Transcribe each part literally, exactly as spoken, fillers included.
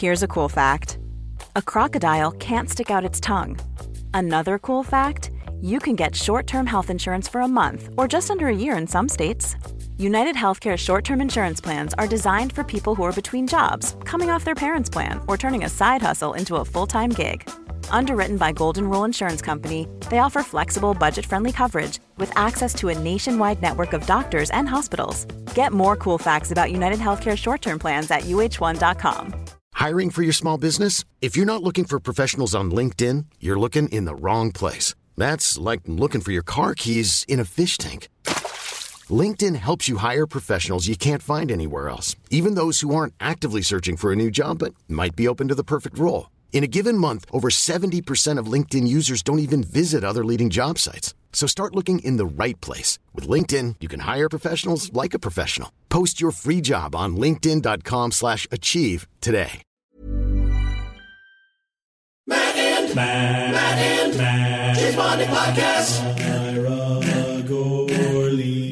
Here's a cool fact. A crocodile can't stick out its tongue. Another cool fact, you can get short-term health insurance for a month or just under a year in some states. United Healthcare short-term insurance plans are designed for people who are between jobs, coming off their parents' plan, or turning a side hustle into a full-time gig. Underwritten by Golden Rule Insurance Company, they offer flexible, budget-friendly coverage with access to a nationwide network of doctors and hospitals. Get more cool facts about United Healthcare short-term plans at U H one dot com. Hiring for your small business? If you're not looking for professionals on LinkedIn, you're looking in the wrong place. That's like looking for your car keys in a fish tank. LinkedIn helps you hire professionals you can't find anywhere else, even those who aren't actively searching for a new job but might be open to the perfect role. In a given month, over seventy percent of LinkedIn users don't even visit other leading job sites. So start looking in the right place. With LinkedIn, you can hire professionals like a professional. Post your free job on linkedin.com slash achieve today. Matt and Matt, Matt and Matt, James Bonding Podcast. Myra Gorley,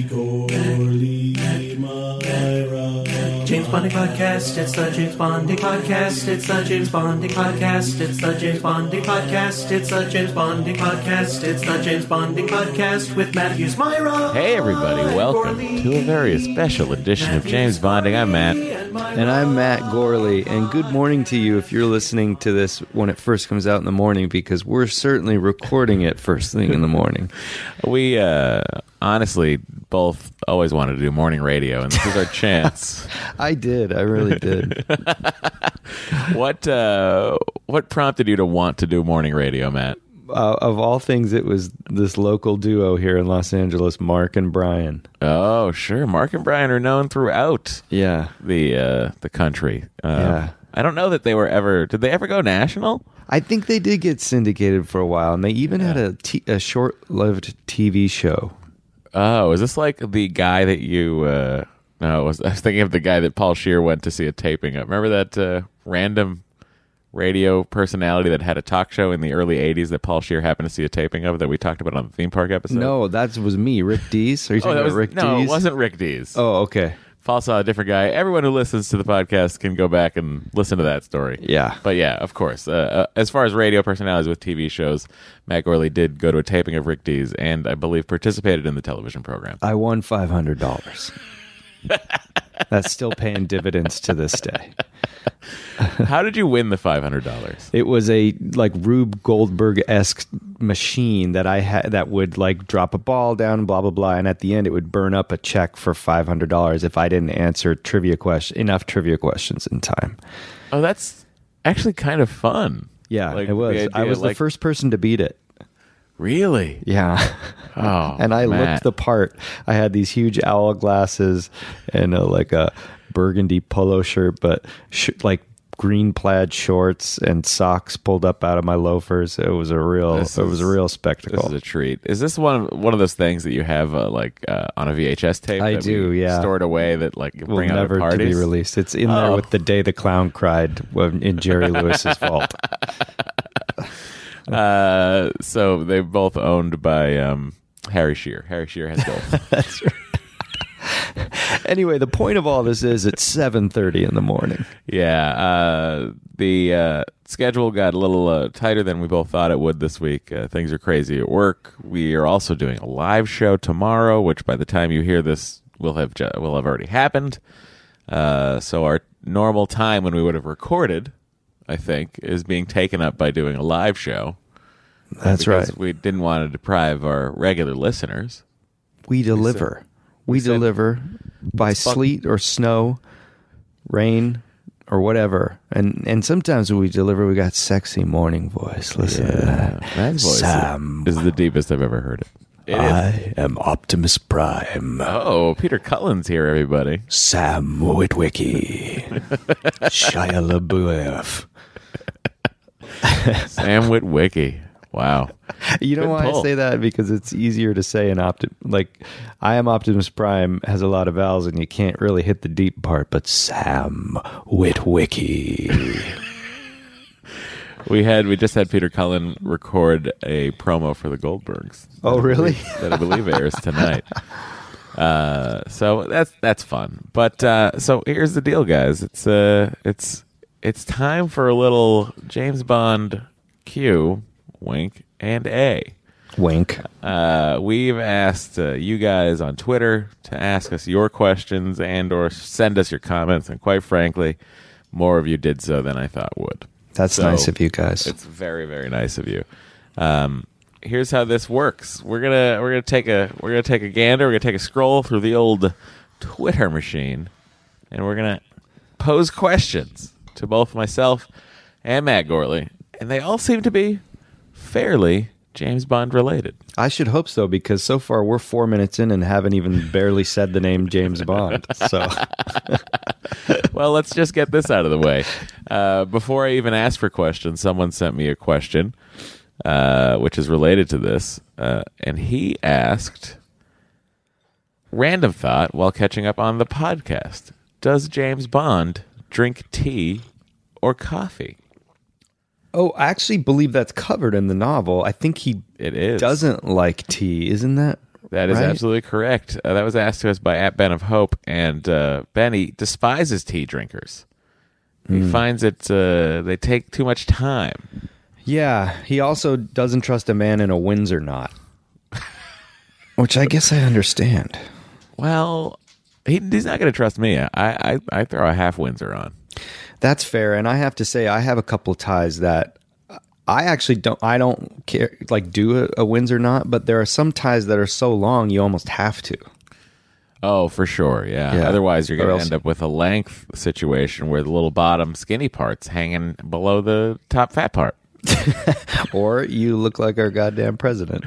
Gorley, Myra. James Bonding Podcast, it's the James Bonding Podcast, it's the James Bonding Podcast, it's the James Bonding Podcast, it's the James Bonding Podcast, it's the James Bonding Podcast with Matthews, Myra. Hey everybody, welcome to a very special edition of James Bonding. I'm Matt. And I'm Matt Gorley, and good morning to you if you're listening to this when it first comes out in the morning, because we're certainly recording it first thing in the morning. We uh, honestly both always wanted to do morning radio, and this is our chance. I did. I really did. What uh, what prompted you to want to do morning radio, Matt? Uh, of all things, it was this local duo here in Los Angeles, Mark and Brian. Oh, sure. Mark and Brian are known throughout Yeah. the uh, the country. Um, Yeah. I don't know that they were ever... Did they ever go national? I think they did get syndicated for a while, and they even had a, t- a short-lived T V show. Oh, is this like the guy that you... Uh, no, I was, I was thinking of the guy that Paul Scheer went to see a taping of. Remember that uh, random radio personality that had a talk show in the early eighties that Paul Scheer happened to see a taping of that we talked about on the theme park episode? No, that was me, Rick Dees. Are you oh, talking that about was, Rick no, Dees? it wasn't Rick Dees. Oh, okay. Paul saw a different guy. Everyone who listens to the podcast can go back and listen to that story. Yeah. But yeah, of course. Uh, uh, as far as radio personalities with T V shows, Matt Gorley did go to a taping of Rick Dees and I believe participated in the television program. I won five hundred dollars. That's still paying dividends to this day. How did you win the five hundred dollars? It was a like Rube Goldberg-esque machine that I had that would like drop a ball down, blah blah blah, and at the end it would burn up a check for five hundred dollars if I didn't answer trivia question enough trivia questions in time. Oh, that's actually kind of fun. Yeah, Like, it was. the I idea, was like- the first person to beat it. Really? Yeah. Oh, and I Matt. looked the part. I had these huge owl glasses and a, like a burgundy polo shirt, but sh- like green plaid shorts and socks pulled up out of my loafers. It was a real, This it was is- a real spectacle. This is a treat. Is this one of, one of those things that you have uh, like uh, on a V H S tape? I that do, we yeah. Stored away that like you will bring out never at to be parties? released. It's in there Oh. with The Day the Clown Cried when- in Jerry Lewis's vault. Uh, so they're both owned by um, Harry Shearer. Harry Shearer has both. That's right. Anyway, the point of all this is it's seven thirty in the morning. Yeah, uh, the uh, schedule got a little uh, tighter than we both thought it would this week. Uh, things are crazy at work. We are also doing a live show tomorrow, which by the time you hear this will have ju- will have already happened. Uh, so our normal time when we would have recorded, I think, is being taken up by doing a live show. That's because right. We didn't want to deprive our regular listeners. We deliver. We said- deliver by fuck- sleet or snow, rain or whatever. And and sometimes when we deliver, we got sexy morning voice. Listen to that. That voice Sam, is the deepest I've ever heard it. It is. I am Optimus Prime. Oh, Peter Cullen's here, everybody. Sam Witwicky. Shia LaBeouf. Sam Witwicky. Wow. You know Good why pull. I say that? Because it's easier to say an Optim like I am Optimus Prime has a lot of vowels and you can't really hit the deep part, but Sam Witwicky. We had we just had Peter Cullen record a promo for the Goldbergs. Oh, really? That I believe airs tonight. Uh, so that's that's fun. But uh, so here's the deal, guys. It's uh it's it's time for a little James Bond Q, wink, and A. Wink. Uh, we've asked uh, you guys on Twitter to ask us your questions and or send us your comments, and quite frankly, more of you did so than I thought would. That's So, nice of you guys. It's very, very nice of you. Um, here's how this works. We're gonna we're gonna take a we're gonna take a gander. We're gonna take a scroll through the old Twitter machine, and we're gonna pose questions to both myself and Matt Gorley, and they all seem to be fairly James Bond related. I should hope so, because so far we're four minutes in and haven't even barely said the name James Bond. So, Well, let's just get this out of the way. Uh, before I even asked for questions, someone sent me a question, uh, which is related to this, uh, and he asked, random thought while catching up on the podcast, does James Bond drink tea or coffee? oh, I actually believe that's covered in the novel. I think he It is. doesn't like tea, isn't that? That is right? absolutely correct. Uh, that was asked to us by at Ben of Hope, and uh, Benny despises tea drinkers. He Hmm. finds it uh, they take too much time. Yeah, he also doesn't trust a man in a Windsor knot, which I guess I understand. Well, he, he's not going to trust me. I, I I throw a half Windsor on. That's fair, and I have to say I have a couple ties that I actually don't. I don't care, like do a, a Windsor knot, but there are some ties that are so long you almost have to. Oh, for sure, yeah. Yeah. Otherwise, you're Or going to else- end up with a length situation where the little bottom skinny part's hanging below the top fat part. Or you look like our goddamn president.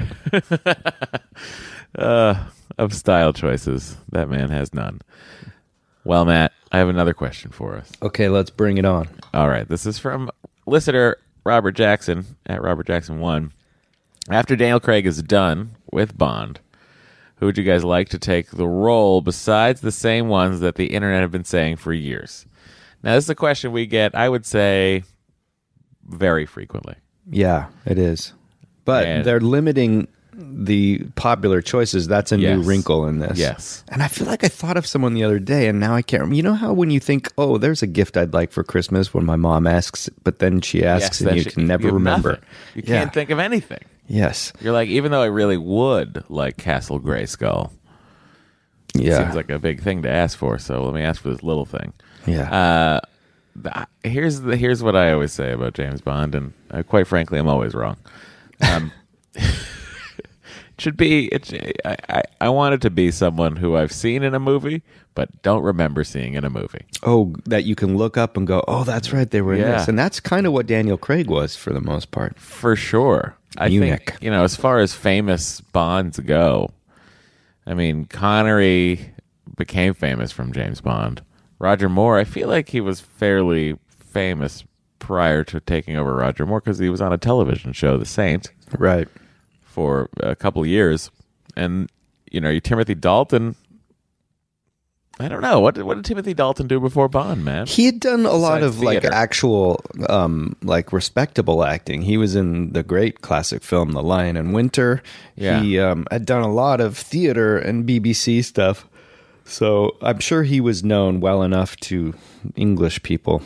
Uh, of style choices, that man has none. Well, Matt, I have another question for us. Okay, let's bring it on. All right, this is from listener Robert Jackson at Robert Jackson one. After Daniel Craig is done with Bond, who would you guys like to take the role besides the same ones that the internet have been saying for years? Now, this is a question we get, I would say, very frequently. Yeah, it is. But And- they're limiting the popular choices. That's a new Yes. wrinkle in this. Yes. And I feel like I thought of someone the other day, and now I can't remember. You know how when you think, oh, there's a gift I'd like for Christmas, when my mom asks, but then she asks, Yes, and you that can you- never you have remember. nothing. You Yeah. can't think of anything. Yes. You're like, even though I really would like Castle Grayskull, Yeah. seems like a big thing to ask for, so let me ask for this little thing. yeah. Uh, th- here's the here's what I always say about James Bond, and uh, quite frankly, I'm always wrong. Um, it should be. It, I, I I want it to be someone who I've seen in a movie, but don't remember seeing in a movie. oh, that you can look up and go, oh, that's right, they were in Yeah. this. And that's kind of what Daniel Craig was for the most part. For sure. I Munich. think, you know, as far as famous Bonds go, I mean, Connery became famous from James Bond. Roger Moore, I feel like he was fairly famous prior to taking over Roger Moore because he was on a television show, The Saint, Right. for a couple of years. And, you know, you Timothy Dalton, I don't know. What, what did Timothy Dalton do before Bond, man? He had done a lot Besides of like theater. actual, um, like respectable acting. He was in the great classic film The Lion in Winter. Yeah. He um, had done a lot of theater and B B C stuff. So I'm sure he was known well enough to English people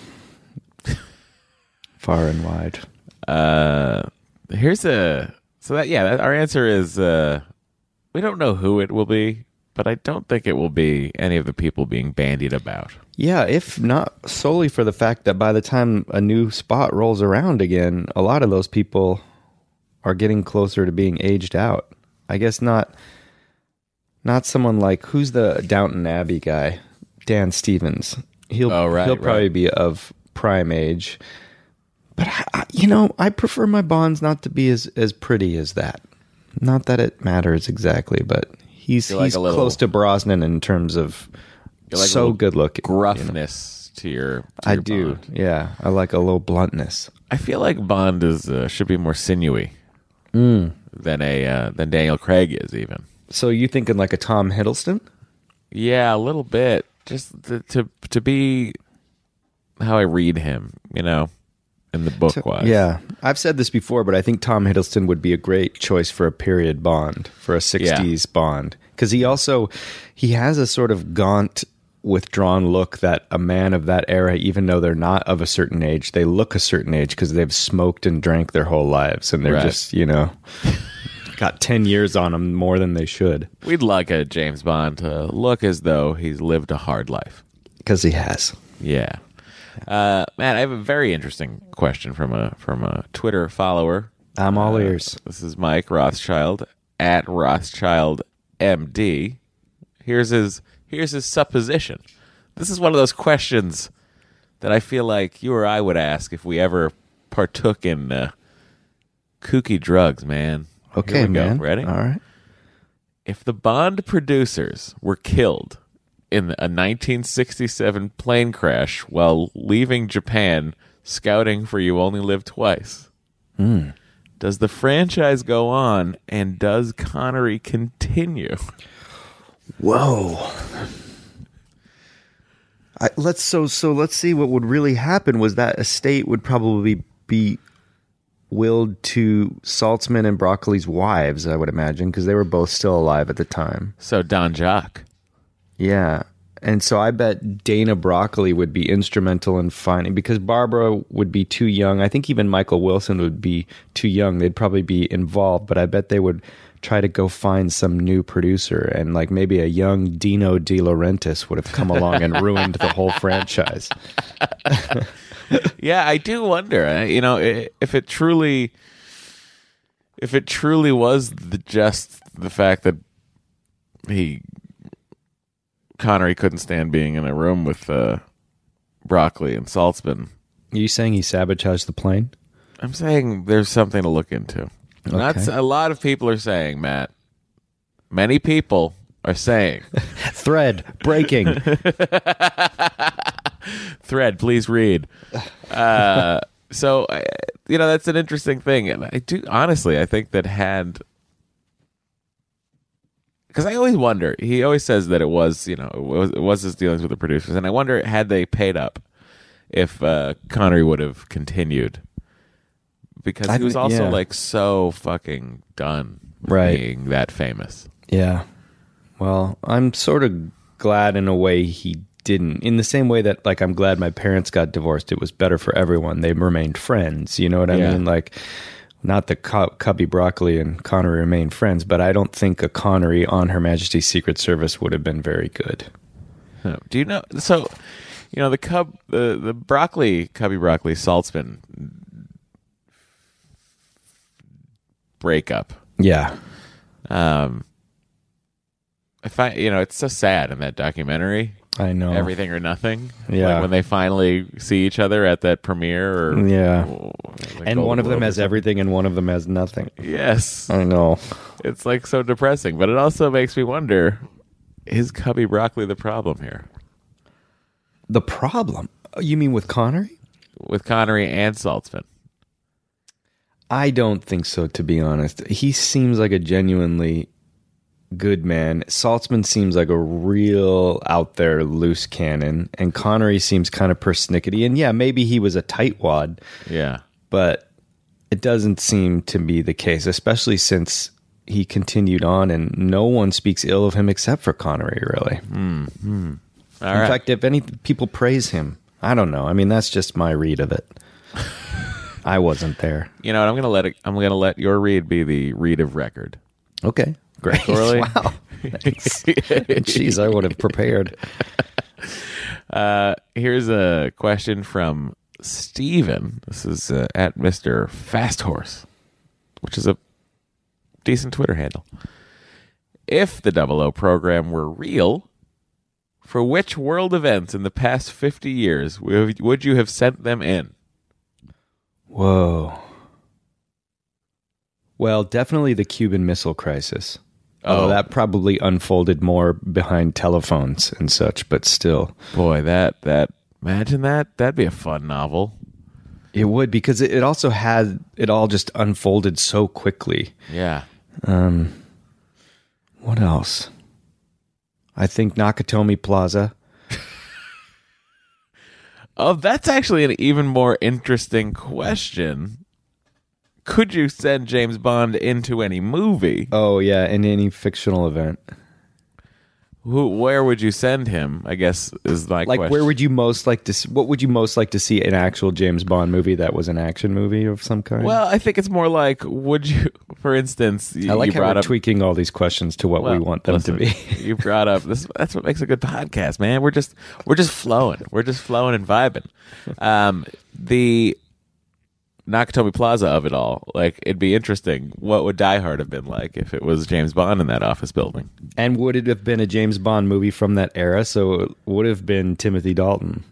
far and wide. Uh, here's a so that yeah. That, our answer is uh, we don't know who it will be, but I don't think it will be any of the people being bandied about. Yeah, if not solely for the fact that by the time a new spot rolls around again, a lot of those people are getting closer to being aged out. I guess not not someone like, who's the Downton Abbey guy? Dan Stevens. He'll Oh, right, he'll probably right. be of prime age. But I, I- you know, I prefer my Bonds not to be as as pretty as that. Not that it matters exactly, but he's You're like he's a little- close to Brosnan in terms of You're like a so little good looking. you know? Gruffness to your. To I your do. Bond. Yeah, I like a little bluntness. I feel like Bond is uh, should be more sinewy Mm. than a uh, than Daniel Craig is even. So you thinking like a Tom Hiddleston? Yeah, a little bit. Just to to, to be how I read him, you know, in the book wise. Yeah, I've said this before, but I think Tom Hiddleston would be a great choice for a period Bond, for a sixties Bond, because he also he has a sort of gaunt withdrawn look that a man of that era, even though they're not of a certain age, they look a certain age because they've smoked and drank their whole lives, and they're Right. just, you know, got ten years on them more than they should. We'd like a James Bond to look as though he's lived a hard life. Because he has. Yeah. Uh, Matt, I have a very interesting question from a from a Twitter follower. I'm all Uh, ears. This is Mike Rothschild at Rothschild M D. Here's his here's his supposition. This is one of those questions that I feel like you or I would ask if we ever partook in uh, kooky drugs, man. Okay, Here we go. man. Ready? All right. If the Bond producers were killed in a nineteen sixty-seven plane crash while leaving Japan scouting for You Only Live Twice, does the franchise go on, and does Connery continue? Whoa. I, let's so so let's see what would really happen. Was that estate would probably be willed to Saltzman and Broccoli's wives, I would imagine, because they were both still alive at the time. So Don Jock. Yeah. And so I bet Dana Broccoli would be instrumental in finding, because Barbara would be too young. I think even Michael Wilson would be too young. They'd probably be involved, but I bet they would try to go find some new producer, and like maybe a young Dino De Laurentiis would have come along and ruined the whole franchise. Yeah, I do wonder. uh, You know, i- if it truly, if it truly was the, just the fact that he Connery couldn't stand being in a room with uh, Broccoli and Saltzman. Are you saying he sabotaged the plane? I'm saying there's something to look into. And That's Okay. a lot of people are saying, Matt. Many people are saying. Thread breaking. Thread, please read. Uh, so, uh, you know, that's an interesting thing. And I do, honestly, I think that had, because I always wonder, he always says that it was, you know, it was, it was his dealings with the producers. And I wonder, had they paid up, if uh, Connery would have continued. Because I he was think- also yeah. like so fucking done Right. being that famous. Yeah. Well, I'm sort of glad in a way he didn't. In the same way that, like, I'm glad my parents got divorced. It was better for everyone. They remained friends. You know what I Yeah. mean? Like, not that Co- Cubby Broccoli and Connery remained friends, but I don't think a Connery on Her Majesty's Secret Service would have been very good. Huh. Do you know? So, you know, the Cub, the the Broccoli, Cubby Broccoli, Saltzman breakup. Yeah. Um, I find, you know, it's so sad in that documentary, I know. Everything or Nothing. Yeah. Like when they finally see each other at that premiere. Or, Yeah. or the And Golden one of them Globe or has something. everything and one of them has nothing. Yes. I know. It's like so depressing, but it also makes me wonder, is Cubby Broccoli the problem here? The problem? You mean with Connery? With Connery and Saltzman. I don't think so, to be honest. He seems like a genuinely good man. Saltzman seems like a real out there loose cannon, and Connery seems kind of persnickety. And yeah, maybe he was a tightwad, Yeah. but it doesn't seem to be the case, especially since he continued on and no one speaks ill of him except for Connery, really. All In right. fact, if any people praise him, I don't know. I mean, that's just my read of it. I wasn't there. You know what? I'm gonna let it. I'm gonna let your read be the read of record. Okay, great. Corley? Wow. Thanks. Jeez, I would have prepared. Uh, here's a question from Steven. This is uh, at Mister Fast Horse, which is a decent Twitter handle. If the Double O program were real, for which world events in the past fifty years would would you have sent them in? Whoa. Well, definitely the Cuban Missile Crisis. Although Oh. that probably unfolded more behind telephones and such, but still. Boy, that that imagine that. That'd be a fun novel. It would, because it, it also had, it all just unfolded so quickly. Yeah. What else? I think Nakatomi Plaza. Oh, that's actually an even more interesting question. Could you send James Bond into any movie? Oh, yeah, in any fictional event. Who? Where would you send him? I guess is my Like, question. where would you most like to? s- What would you most like to see an actual James Bond movie that was an action movie of some kind? Well, I think it's more like, would you, for instance, y- I like you how brought we're up tweaking all these questions to what we Well, want them listen, to be. You brought up this. That's what makes a good podcast, man. We're just we're just flowing. We're just flowing and vibing. Um, the Nakatomi Plaza of it all. Like, it'd be interesting. What would Die Hard have been like if it was James Bond in that office building? And would it have been a James Bond movie from that era? So it would have been Timothy Dalton.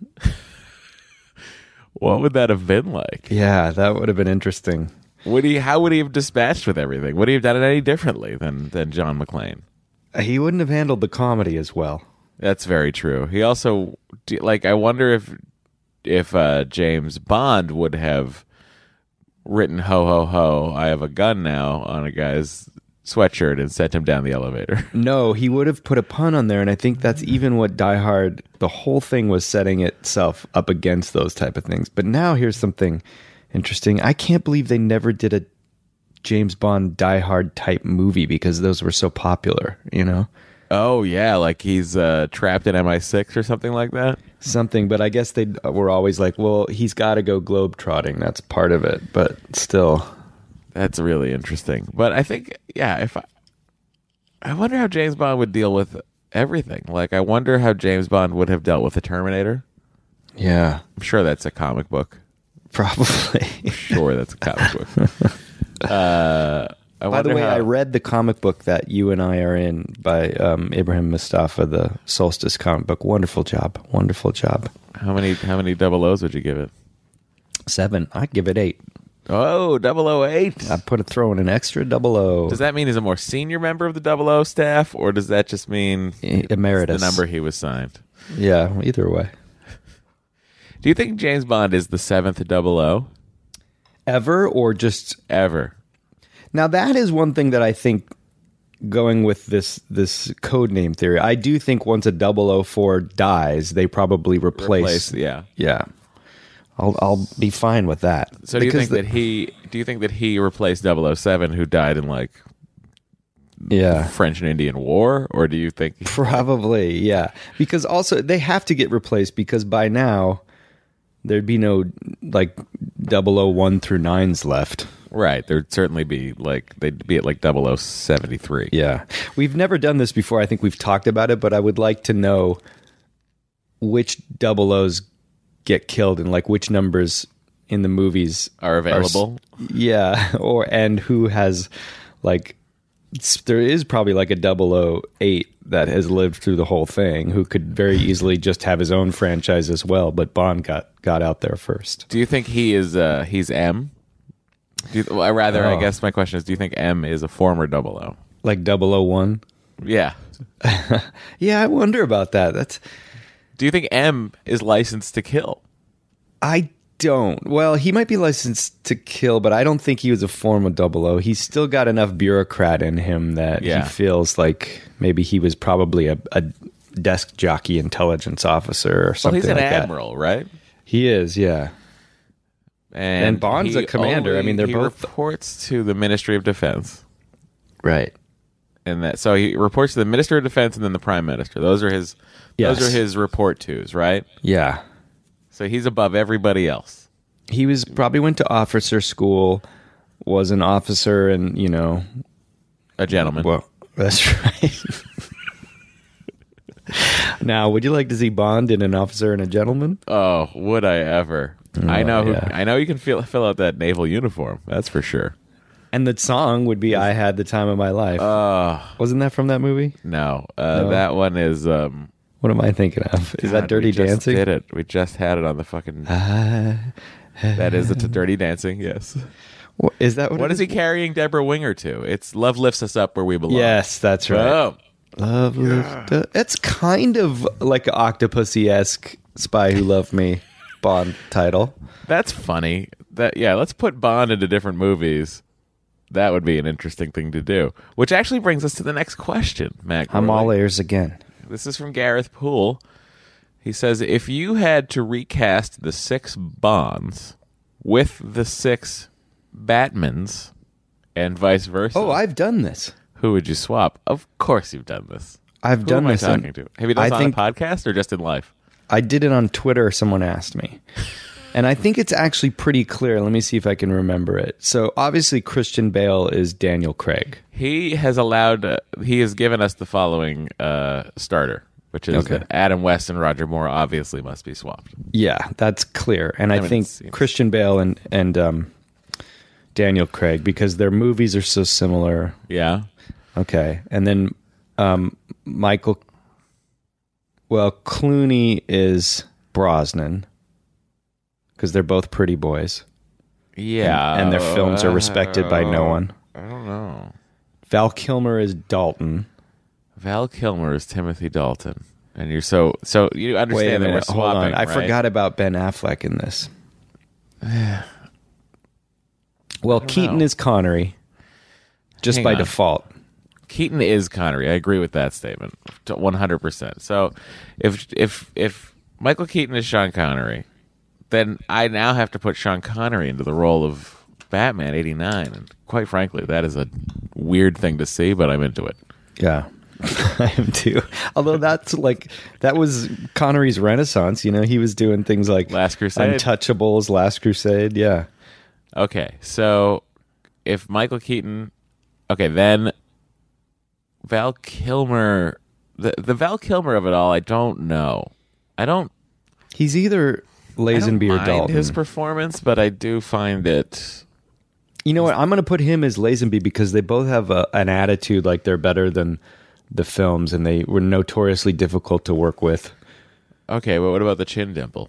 What would that have been like? Yeah, that would have been interesting. Would he? How would he have dispatched with everything? Would he have done it any differently than than John McClane? He wouldn't have handled the comedy as well. That's very true. He also do- like. I wonder if if uh, James Bond would have written "Ho ho ho, I have a gun now" on a guy's sweatshirt and sent him down the elevator. No, he would have put a pun on there, and I think that's even what Die Hard, the whole thing was setting itself up against those type of things. But now here's something interesting. I can't believe they never did a James Bond Die Hard type movie because those were so popular, you know? Oh yeah, like he's uh, trapped in M I six or something like that. Something, but I guess they were always like, well, he's got to go globetrotting. That's part of it, but still. That's really interesting. But I think, yeah, if I, I wonder how James Bond would deal with everything. Like, I wonder how James Bond would have dealt with the Terminator. Yeah, I'm sure that's a comic book. probably. Sure, that's a comic book. Uh, I By the wonder way, how, I read the comic book that you and I are in by um, Ibrahim Mustafa, the Solstice comic book. Wonderful job. Wonderful job. how many how many double O's would you give it? Seven. I'd give it eight. Oh, double O eight. I'd put a throw in an extra double O. Does that mean he's a more senior member of the double O staff, or does that just mean E- Emeritus. the number he was signed? Yeah, either way. Do you think James Bond is the seventh double O Ever or just... ever? Now, that is one thing that I think, going with this this code name theory, I do think once a double O four dies, they probably replace... Replace, yeah. Yeah. I'll I'll be fine with that. So do you Because think the- that he do you think that he replaced double O seven who died in like Yeah. French and Indian War, or do you think Probably, yeah. Because also, they have to get replaced because by now, there'd be no, like, double oh one through nines left. right, there'd certainly be like they'd be at like double O seventy-three. Yeah. We've never done this before. I think we've talked about it, but I would like to know which double O's get killed and, like, which numbers in the movies Are available? s- yeah. Or, and who has, like, s- there is probably like a double oh eight that has lived through the whole thing who could very easily just have his own franchise as well, but Bond got, got out there first. Do you think he is uh he's M? Do you, well, rather, I Oh. guess my question is, do you think M is a former double O? Like double oh one? Yeah. Yeah, I wonder about that. That's Do you think M is licensed to kill? I don't. Well, he might be licensed to kill, but I don't think he was a form of double O. He's still got enough bureaucrat in him that Yeah. he feels like maybe he was probably a, a desk jockey intelligence officer or Well, something he's an like that. admiral, right? He is, yeah. And, And Bond's he a commander. I only- mean, they're he both- reports to the Ministry of Defense. Right. And that so he reports to the Minister of Defense and then the Prime Minister. Those are his Yes. those are his report tos, right? Yeah. So he's above everybody else. He was probably went to officer school, was an officer, and, you know, A gentleman. well, that's right. Now, would you like to see Bond in An Officer and a Gentleman? Oh, would I ever? I know who, yeah. I know you can feel, fill out that naval uniform. That's for sure. And the song would be "I Had the Time of My Life." Uh, Wasn't that from that movie? no. Uh, No. That one is um What am I thinking of? Is God, that Dirty we just Dancing? Did it. We just had it on the fucking That is it to Dirty Dancing, yes. Wha- Is that what? What it is he carrying Deborah Winger to? It's Love Lifts Us Up Where We Belong. Yes, that's right. Oh. Love lift up. It's kind of like an Octopussy-esque "Spy Who Loved Me" Bond title. That's funny. That yeah, let's put Bond into different movies. That would be an interesting thing to do. Which actually brings us to the next question, Matt. I'm Gorley. all ears again. This is from Gareth Poole. He says, if you had to recast the six Bonds with the six Batmans and vice versa, Oh, I've done this. who would you swap? Of course you've done this. I've Who done am I this. on- talking to? Have you done I this on think a podcast or just in life? I did it on Twitter. Someone asked me. And I think it's actually pretty clear. Let me see if I can remember it. So obviously Christian Bale is Daniel Craig. He has allowed, uh, he has given us the following uh, starter, which is Okay. that Adam West and Roger Moore obviously must be swapped. Yeah, that's clear. And I, I mean, think it seems- Christian Bale and, and um, Daniel Craig, because their movies are so similar. Yeah. Okay. And then um, Michael, well, Clooney is Brosnan, because they're both pretty boys. Yeah. And, and their films are respected by no one. I don't know. Val Kilmer is Dalton. Val Kilmer is Timothy Dalton. And you're so, so you understand Wait a that we're minute. Hold swapping, on. I right? forgot about Ben Affleck in this. Well, Keaton know. is Connery, just Hang by on. default. Keaton is Connery. I agree with that statement, one hundred percent. So, if if if Michael Keaton is Sean Connery, then I now have to put Sean Connery into the role of Batman eighty-nine, and quite frankly, that is a weird thing to see, but I'm into it. Yeah, I am too. Although that's like that was Connery's renaissance. You know, he was doing things like Last Crusade. Untouchables, Last Crusade. Yeah. Okay, so if Michael Keaton, okay, then Val Kilmer, the the Val Kilmer of it all, I don't know. I don't. He's either Lazenby I don't or mind Dalton. his performance, but I do find it. You know what? I'm going to put him as Lazenby because they both have a, an attitude like they're better than the films, and they were notoriously difficult to work with. Okay, but what about the chin dimple?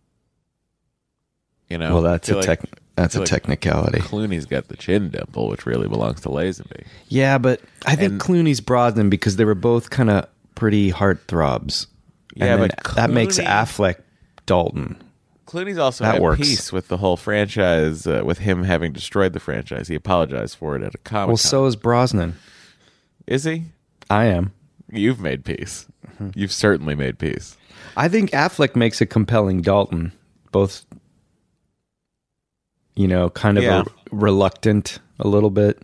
You know, Well, that's I feel a like- tech. That's feel a like technicality. Clooney's got the chin dimple, which really belongs to Lazenby. Yeah, but I think And- Clooney's Brosnan because they were both kind of pretty heartthrobs. Yeah, And then but that makes Clooney- Affleck Dalton. Clooney's also That at works. peace with the whole franchise, uh, with him having destroyed the franchise. He apologized for it at a comic. Well, so is Brosnan. is he? I am. You've made peace. Mm-hmm. You've certainly made peace. I think Affleck makes a compelling Dalton. Both, you know, kind of Yeah. a, reluctant a little bit.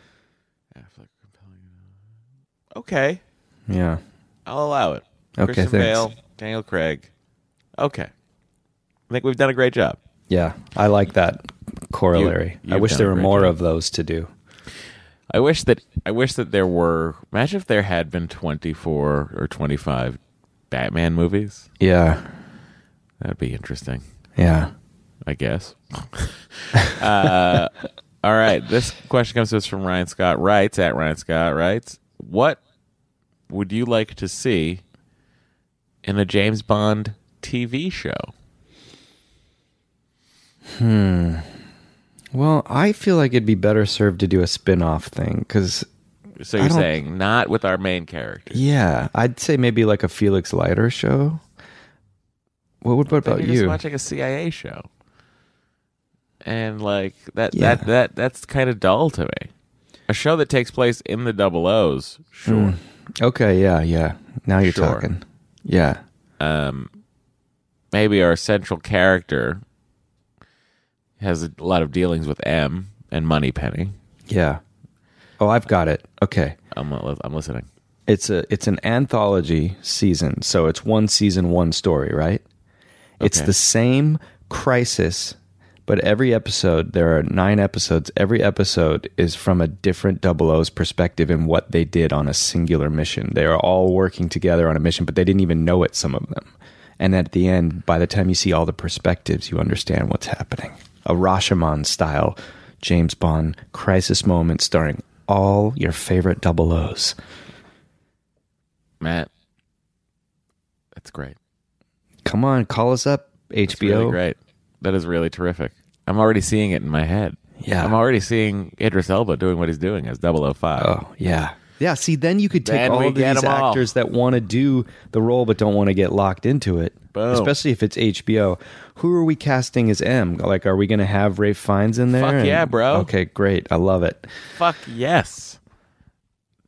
Okay, Yeah. I'll allow it. Okay, Christian thanks. Bale, Daniel Craig. Okay, I think we've done a great job. Yeah, I like that corollary. You- I you've wish done there a were great more job. of those to do. I wish that I wish that there were. Imagine if there had been twenty-four or twenty-five Batman movies. Yeah. That'd be interesting, Yeah. I guess. uh, all right. This question comes to us from Ryan Scott. Writes at Ryan Scott. Writes, what would you like to see in a James Bond T V show? Well, I feel like it'd be better served to do a spin-off thing because, So I you're don't- saying not with our main character? yeah, I'd say maybe like a Felix Leiter show. What, what Then about you're just you? watching a C I A show, and like that Yeah. that that that's kind of dull to me. A show that takes place in the double O's, sure. Okay, yeah, yeah. Now you're Sure. talking. Yeah. Um, maybe our central character has a lot of dealings with M and Moneypenny. Yeah. Oh, I've got it. Okay. I'm I'm listening. It's a it's an anthology season, so it's one season, one story, right? It's Okay. the same crisis, but every episode, there are nine episodes. Every episode is from a different double O's perspective in what they did on a singular mission. They are all working together on a mission, but they didn't even know it, some of them. And at the end, by the time you see all the perspectives, you understand what's happening. A Rashomon style James Bond crisis moment starring all your favorite double O's. Matt, that's great. Come on, call us up, That's H B O. really great. That is really terrific. I'm already seeing it in my head. Yeah. I'm already seeing Idris Elba doing what he's doing as double oh five. Oh, yeah. Yeah, see, then you could take Then all we of get these 'em all. actors that want to do the role but don't want to get locked into it. Boom. Especially if it's H B O. Who are we casting as M? Like, are we going to have Ralph Fiennes in there? Fuck yeah, bro. Okay, great. I love it. Fuck yes.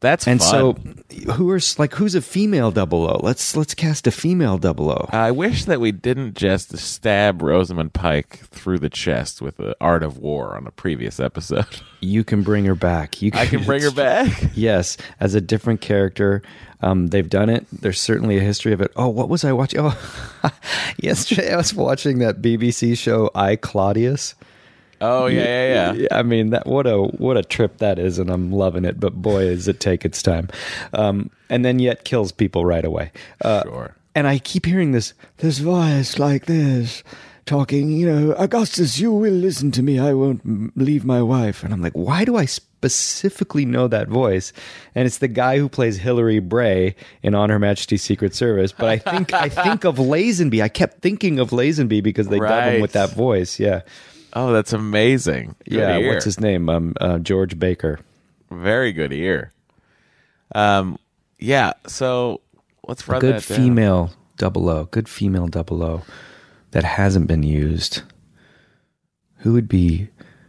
That's and fun. so who are s- like who's a female double O? Let's let's cast a female double O. I wish that we didn't just stab Rosamund Pike through the chest with the Art of War on a previous episode. You can bring her back. You I can bring her back. Yes, as a different character. Um, they've done it. There's certainly a history of it. Oh, what was I watching? Oh, yesterday I was watching that B B C show I, Claudius. Oh yeah, yeah, yeah. I mean, that what a what a trip that is, and I'm loving it. But boy, does it take its time, um, and then yet kills people right away. Uh, Sure. And I keep hearing this this voice like this, talking. You know, Augustus, you will listen to me. I won't m- leave my wife. And I'm like, why do I specifically know that voice? And it's the guy who plays Hilary Bray in On Her Majesty's Secret Service. But I think I think of Lazenby. I kept thinking of Lazenby because they dub Right. him with that voice. Yeah. Oh, that's amazing. Good Yeah, ear. what's his name? Um, uh, George Baker. Very good ear. Um, yeah. So let's run Good that down. female double O. Good female double O that hasn't been used. Who would be?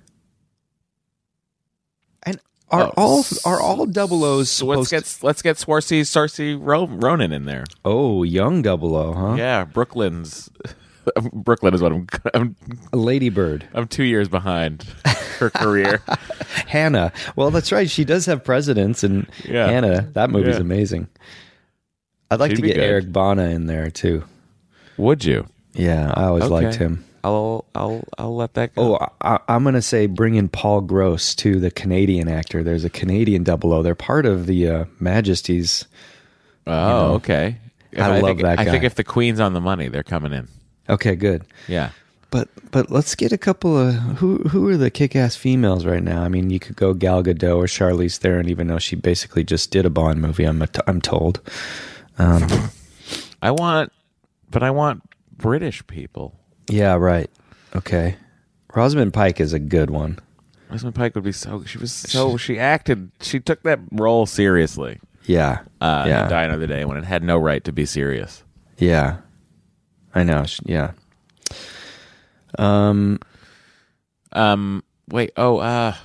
And are Oh, all are all double O's So let's supposed? get let's get Swarzy Saoirse Ro- Ronan in there. Oh, young double O, huh? Yeah, Brooklyn's Brooklyn is what I'm. I'm Ladybird. I'm two years behind her career. Hannah. Well, that's right. She does have Presidents, and Yeah. Hannah. That movie's Yeah. amazing. I'd like She'd to be get good. Eric Bana in there too. Would you? Yeah, I always Okay. liked him. I'll I'll I'll let that go. Oh, I, I'm going to say bring in Paul Gross, too, the Canadian actor. There's a Canadian double O. They're part of the uh, Majesties. Oh, know, okay. If I love think, that I think guy. if the Queen's on the money, they're coming in. Okay, good. Yeah. But but let's get a couple of who who are the kick-ass females right now? I mean, you could go Gal Gadot or Charlize Theron, even though she basically just did a Bond movie. I'm I'm told. Um, I want, but I want British people. yeah, right. Okay, Rosamund Pike is a good one. Rosamund Pike would be so. She was so. She acted. She took that role seriously. Yeah, Uh, yeah, in Die Another Day when it had no right to be serious. yeah. I know. Sh- Yeah. Um. Um. Wait. Oh. Uh.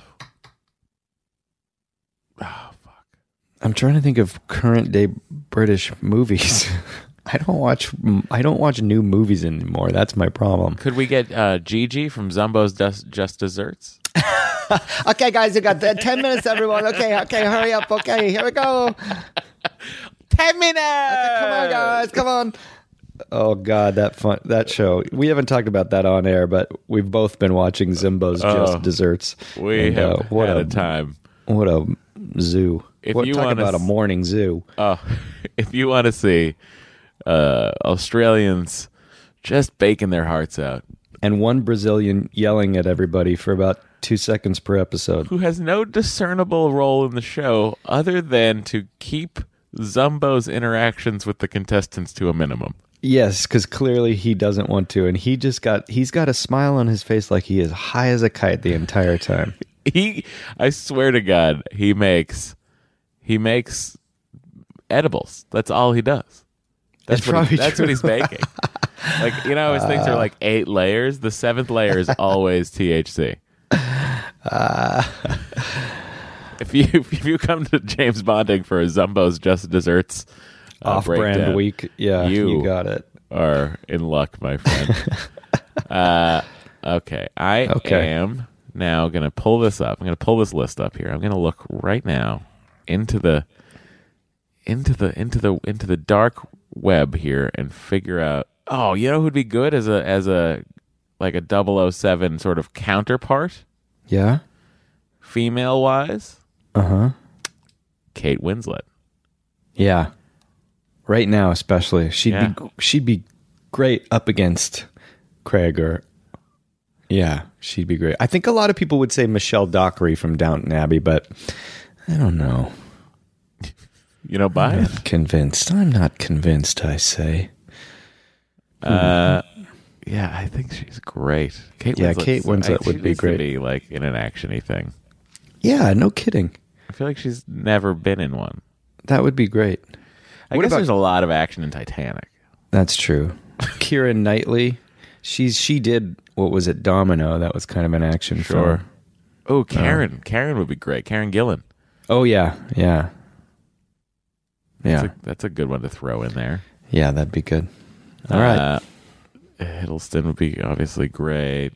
Oh fuck. I'm trying to think of current day British movies. I don't watch. I don't watch new movies anymore. That's my problem. Could we get uh, Gigi from Zumbo's Just, Just Desserts? Okay, guys, you got ten minutes, everyone. Okay, okay, hurry up. Okay, here we go. Ten minutes. Come on, guys, come on. Oh God, that fun that show. We haven't talked about that on air, but we've both been watching Zimbo's Oh, Just Desserts. We And, have uh, what had a a time. what a zoo. If what you talk wanna about a s- morning zoo. Oh, if you want to see uh, Australians just baking their hearts out, And one Brazilian yelling at everybody for about two seconds per episode. who has no discernible role in the show other than to keep Zumbo's interactions with the contestants to a minimum. Yes, because clearly he doesn't want to, and he just got he's got a smile on his face like he is high as a kite the entire time. He, I swear to God, he makes he makes edibles. That's all he does. That's It's what he- probably that's true. what he's baking. Like, you know, his things are like eight layers. The seventh layer is always T H C. Uh, If you if you come to James Bonding for a Zumbo's Just Desserts uh, Off-brand breakdown, week, yeah, you, you got it. are in luck, my friend. uh, okay, I Okay. am now going to pull this up. I'm going to pull this list up here. I'm going to look right now into the into the into the into the dark web here and figure out. Oh, you know who'd be good as a as a like a double oh seven sort of counterpart, Yeah. female wise? Uh huh. Kate Winslet. Yeah. Right now, especially, she'd Yeah. be she'd be great up against Craig or. Yeah, she'd be great. I think a lot of people would say Michelle Dockery from Downton Abbey, but I don't know. You know, buy I'm it. not convinced. I'm not convinced. I say. Uh, yeah, I think she's great. Kate Yeah, Winslet's- Kate Winslet I- she would be needs to great. Be like in an actiony thing. Yeah, no kidding. I feel like she's never been in one. That would be great. I What guess about- there's a lot of action in Titanic. That's true. Keira Knightley, she's she did what was it, Domino? That was kind of an action Sure. film. Oh, Karen. Karen would be great. Karen Gillan. Oh yeah, yeah. That's Yeah. a, that's a good one to throw in there. Yeah, that'd be good. All right. Uh, Hiddleston would be obviously great.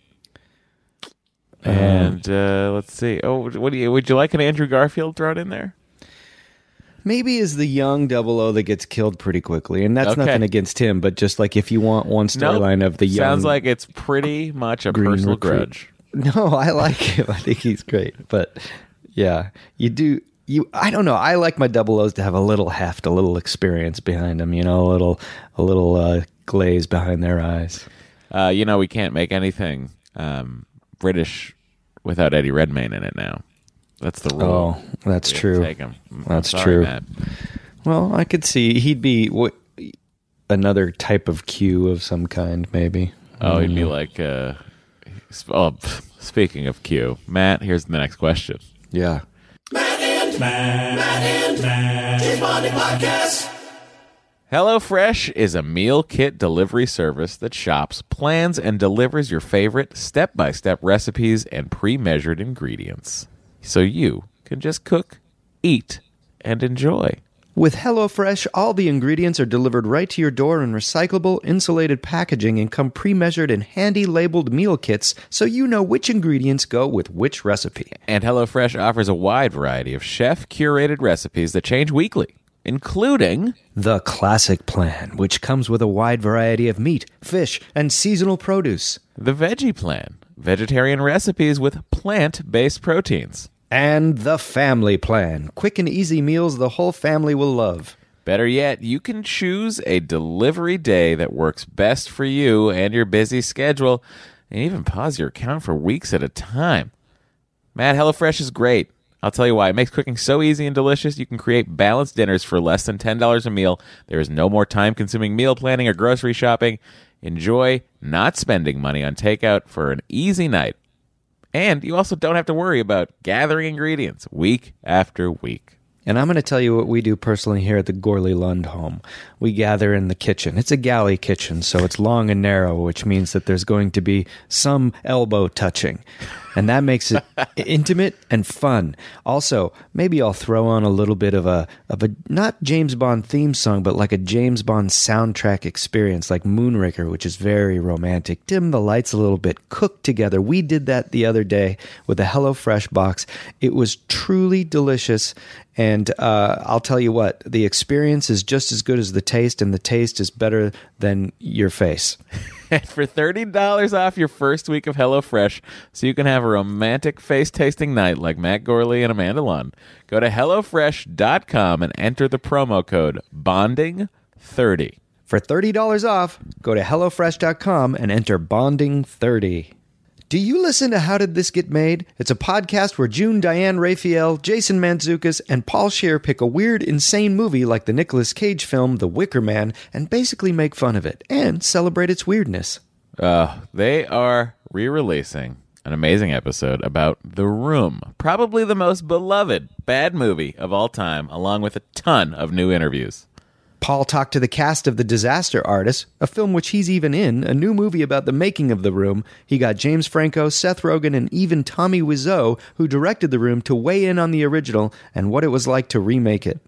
And uh, let's see. Oh, what do you? Would you like an Andrew Garfield thrown in there? Maybe is the young Double O that gets killed pretty quickly, and that's Okay. nothing against him, but just like if you want one storyline Nope. of the young, Sounds like it's pretty much a green personal recruit. grudge. No, I like him. I think he's great, but yeah, you do. You, I don't know. I like my Double O's to have a little heft, a little experience behind them. You know, a little, a little uh, glaze behind their eyes. Uh, you know, we can't make anything um, British without Eddie Redmayne in it now. That's the rule. Oh, that's We have to true. Take him. I'm That's sorry, true. Matt. Well, I could see he'd be what another type of Q of some kind, maybe. Oh, he'd be like. Uh, sp- oh, pff, speaking of Q, Matt. Here's the next question. Yeah. HelloFresh is a meal kit delivery service that shops, plans, and delivers your favorite step-by-step recipes and pre-measured ingredients. So you can just cook, eat, and enjoy. With HelloFresh, all the ingredients are delivered right to your door in recyclable, insulated packaging and come pre-measured in handy labeled meal kits so you know which ingredients go with which recipe. And HelloFresh offers a wide variety of chef-curated recipes that change weekly, including The Classic Plan, which comes with a wide variety of meat, fish, and seasonal produce. the Veggie Plan, vegetarian recipes with plant-based proteins. And The Family Plan, quick and easy meals the whole family will love. Better yet, you can choose a delivery day that works best for you and your busy schedule, and even pause your account for weeks at a time. Matt, HelloFresh is great. I'll tell you why. It makes cooking so easy and delicious. You can create balanced dinners for less than ten dollars a meal. There is no more time-consuming meal planning or grocery shopping. Enjoy not spending money on takeout for an easy night. And you also don't have to worry about gathering ingredients week after week. And I'm going to tell you what we do personally here at the Gorley Lund home. We gather in the kitchen. It's a galley kitchen, so it's long and narrow, which means that there's going to be some elbow touching. And that makes it intimate and fun. Also, maybe I'll throw on a little bit of a, of a, not James Bond theme song, but like a James Bond soundtrack experience, like Moonraker, which is very romantic. Dim the lights a little bit, cook together. We did that the other day with a HelloFresh box. It was truly delicious. And uh, I'll tell you what, the experience is just as good as the taste, and the taste is better than your face. And for thirty dollars off your first week of HelloFresh, so you can have a romantic face-tasting night like Matt Gorley and Amanda Lund, go to HelloFresh dot com and enter the promo code bonding thirty. For thirty dollars off, go to HelloFresh dot com and enter bonding thirty. Do you listen to How Did This Get Made? It's a podcast where June Diane Raphael, Jason Mantzoukas, and Paul Scheer pick a weird, insane movie like the Nicolas Cage film The Wicker Man and basically make fun of it and celebrate its weirdness. Uh, they are re-releasing an amazing episode about The Room, probably the most beloved bad movie of all time, along with a ton of new interviews. Paul talked to the cast of The Disaster Artist, a film which he's even in, a new movie about the making of The Room. He got James Franco, Seth Rogen, and even Tommy Wiseau, who directed The Room, to weigh in on the original and what it was like to remake it.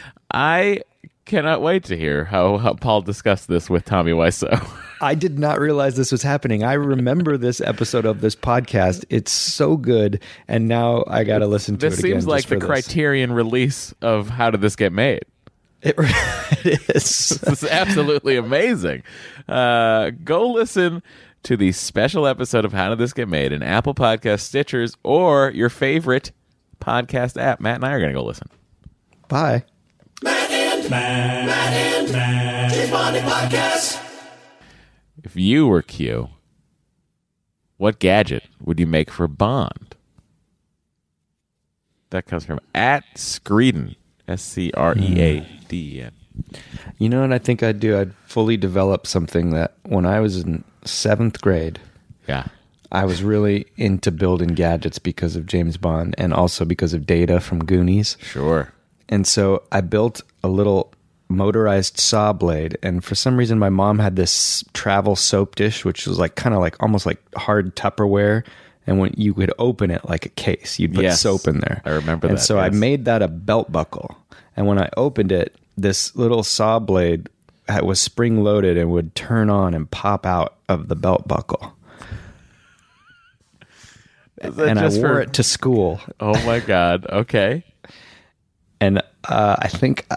I cannot wait to hear how, how Paul discussed this with Tommy Wiseau. I did not realize this was happening. I remember this episode of this podcast. It's so good, and now I got to listen to This it again. seems like just for the this. Criterion release of How Did This Get Made? It, it is. This is absolutely amazing. Uh, go listen to the special episode of How Did This Get Made in Apple Podcasts, Stitchers, or your favorite podcast app. Matt and I are going to go listen. Bye. If you were Q, what gadget would you make for Bond? That comes from at Screeden, S C R E A D E N. You know what I think I'd do? I'd fully develop something that when I was in seventh grade, Yeah. I was really into building gadgets because of James Bond and also because of Data from Goonies. Sure. And so I built a little motorized saw blade, and for some reason my mom had this travel soap dish, which was like kind of like almost like hard Tupperware, and when you could open it like a case, you'd put Yes. soap in there. I remember and that, so I yes. made that a belt buckle, And when I opened it, this little saw blade had- was spring loaded and would turn on and pop out of the belt buckle. And I wore for... it to school. Oh my God. Okay. And uh, I think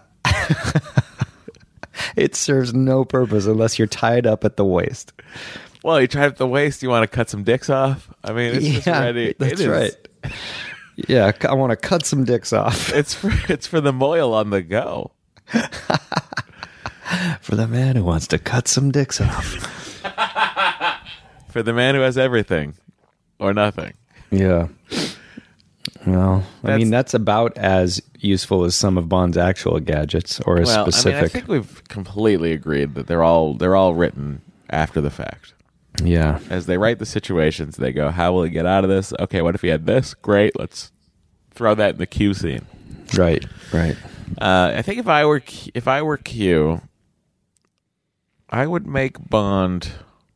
it serves no purpose unless you're tied up at the waist. Well, you try it at the waist. You want to cut some dicks off? I mean, it's just Yeah, ready. that's It is- right. Yeah, I want to cut some dicks off. It's for it's for the moil on the go. For the man who wants to cut some dicks off. For the man who has everything or nothing. Yeah. Well, I That's- mean, that's about as useful as some of Bond's actual gadgets, or as Well, specific. I mean, I think we've completely agreed that they're all they're all written after the fact. Yeah. As they write the situations, they go, "How will he get out of this? Okay, what if he had this? Great, let's throw that in the Q scene." Right. Right. Uh, I think if I were Q- if I were Q, I would make Bond.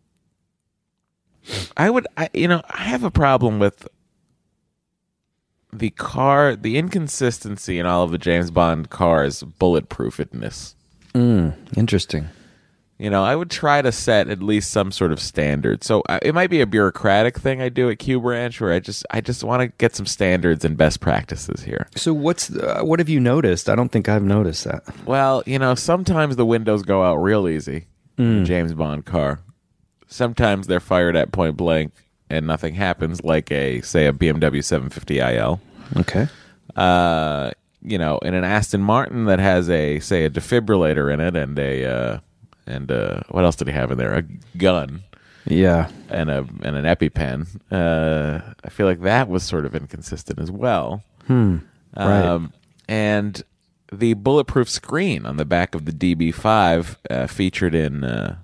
I would, I, you know, I have a problem with the car, the inconsistency in all of the James Bond cars' bulletproofedness. Mm, interesting. You know, I would try to set at least some sort of standard. So uh, it might be a bureaucratic thing I do at Q Branch, where I just I just want to get some standards and best practices here. So what's uh, what have you noticed? I don't think I've noticed that. Well, you know, sometimes the windows go out real easy in a James Bond car. Sometimes they're fired at point blank and nothing happens, like a, say, a B M W seven fifty I L. Okay. Uh, you know, in an Aston Martin that has a, say, a defibrillator in it and a, uh, and uh, what else did he have in there? A gun. Yeah. And a and an EpiPen. Uh, I feel like that was sort of inconsistent as well. Hmm. Right. Um, and the bulletproof screen on the back of the D B five uh, featured in. Uh,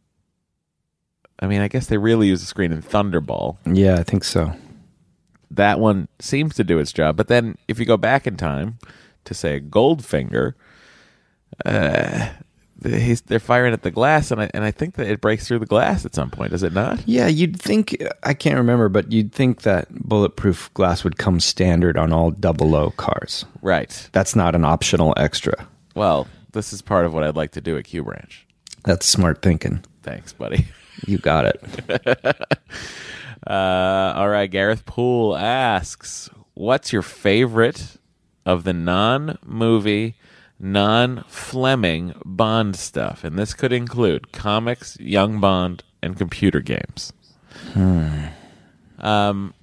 I mean, I guess they really use the screen in Thunderball. Yeah, I think so. That one seems to do its job. But then, if you go back in time to say a Goldfinger, uh, he's, they're firing at the glass, and I and I think that it breaks through the glass at some point. Does it not? Yeah, you'd think, I can't remember, but you'd think that bulletproof glass would come standard on all double O cars. Right. That's not an optional extra. Well, this is part of what I'd like to do at Q Branch. That's smart thinking. Thanks, buddy. You got it. Uh, all right, Gareth Poole asks, what's your favorite of the non-movie, non-Fleming Bond stuff? And this could include comics, Young Bond, and computer games. Hmm. Um,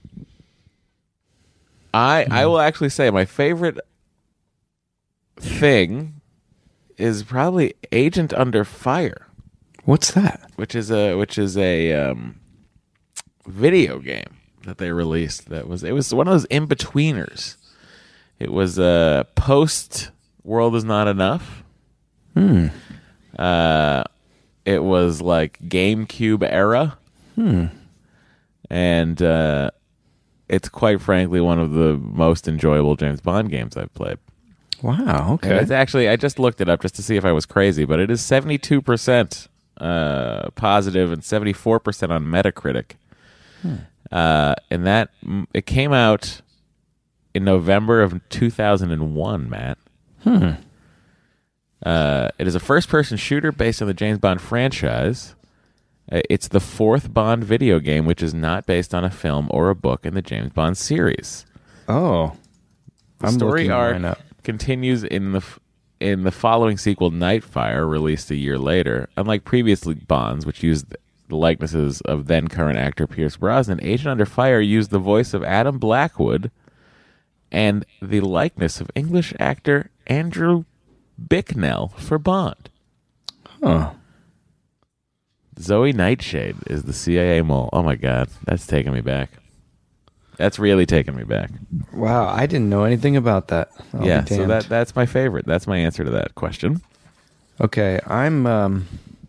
I I will actually say my favorite thing is probably Agent Under Fire. What's that? Which is a which is a um, video game that they released. That was it was one of those in betweeners. It was a uh, post World Is Not Enough. Hmm. Uh, it was like GameCube era. Hmm. And uh, it's quite frankly one of the most enjoyable James Bond games I've played. Wow. Okay. And it's actually, I just looked it up just to see if I was crazy, but it is seventy-two percent uh, positive and seventy-four percent on Metacritic. Hmm. Uh, and that, it came out in November of two thousand one, Matt. Hmm. Uh, it is a first-person shooter based on the James Bond franchise. Uh, It's the fourth Bond video game which is not based on a film or a book in the James Bond series. Oh. The I'm story looking arc right up. continues in the f- in the following sequel, Nightfire, released a year later. Unlike previous Bonds, which used the likenesses of then-current actor Pierce Brosnan, Agent Under Fire used the voice of Adam Blackwood and the likeness of English actor Andrew Bicknell for Bond. Huh. Zoe Nightshade is the C I A mole. Oh my God, that's taking me back. That's really taking me back. Wow, I didn't know anything about that. I'll yeah, be so damned. that that's my favorite. That's my answer to that question. Okay, I'm um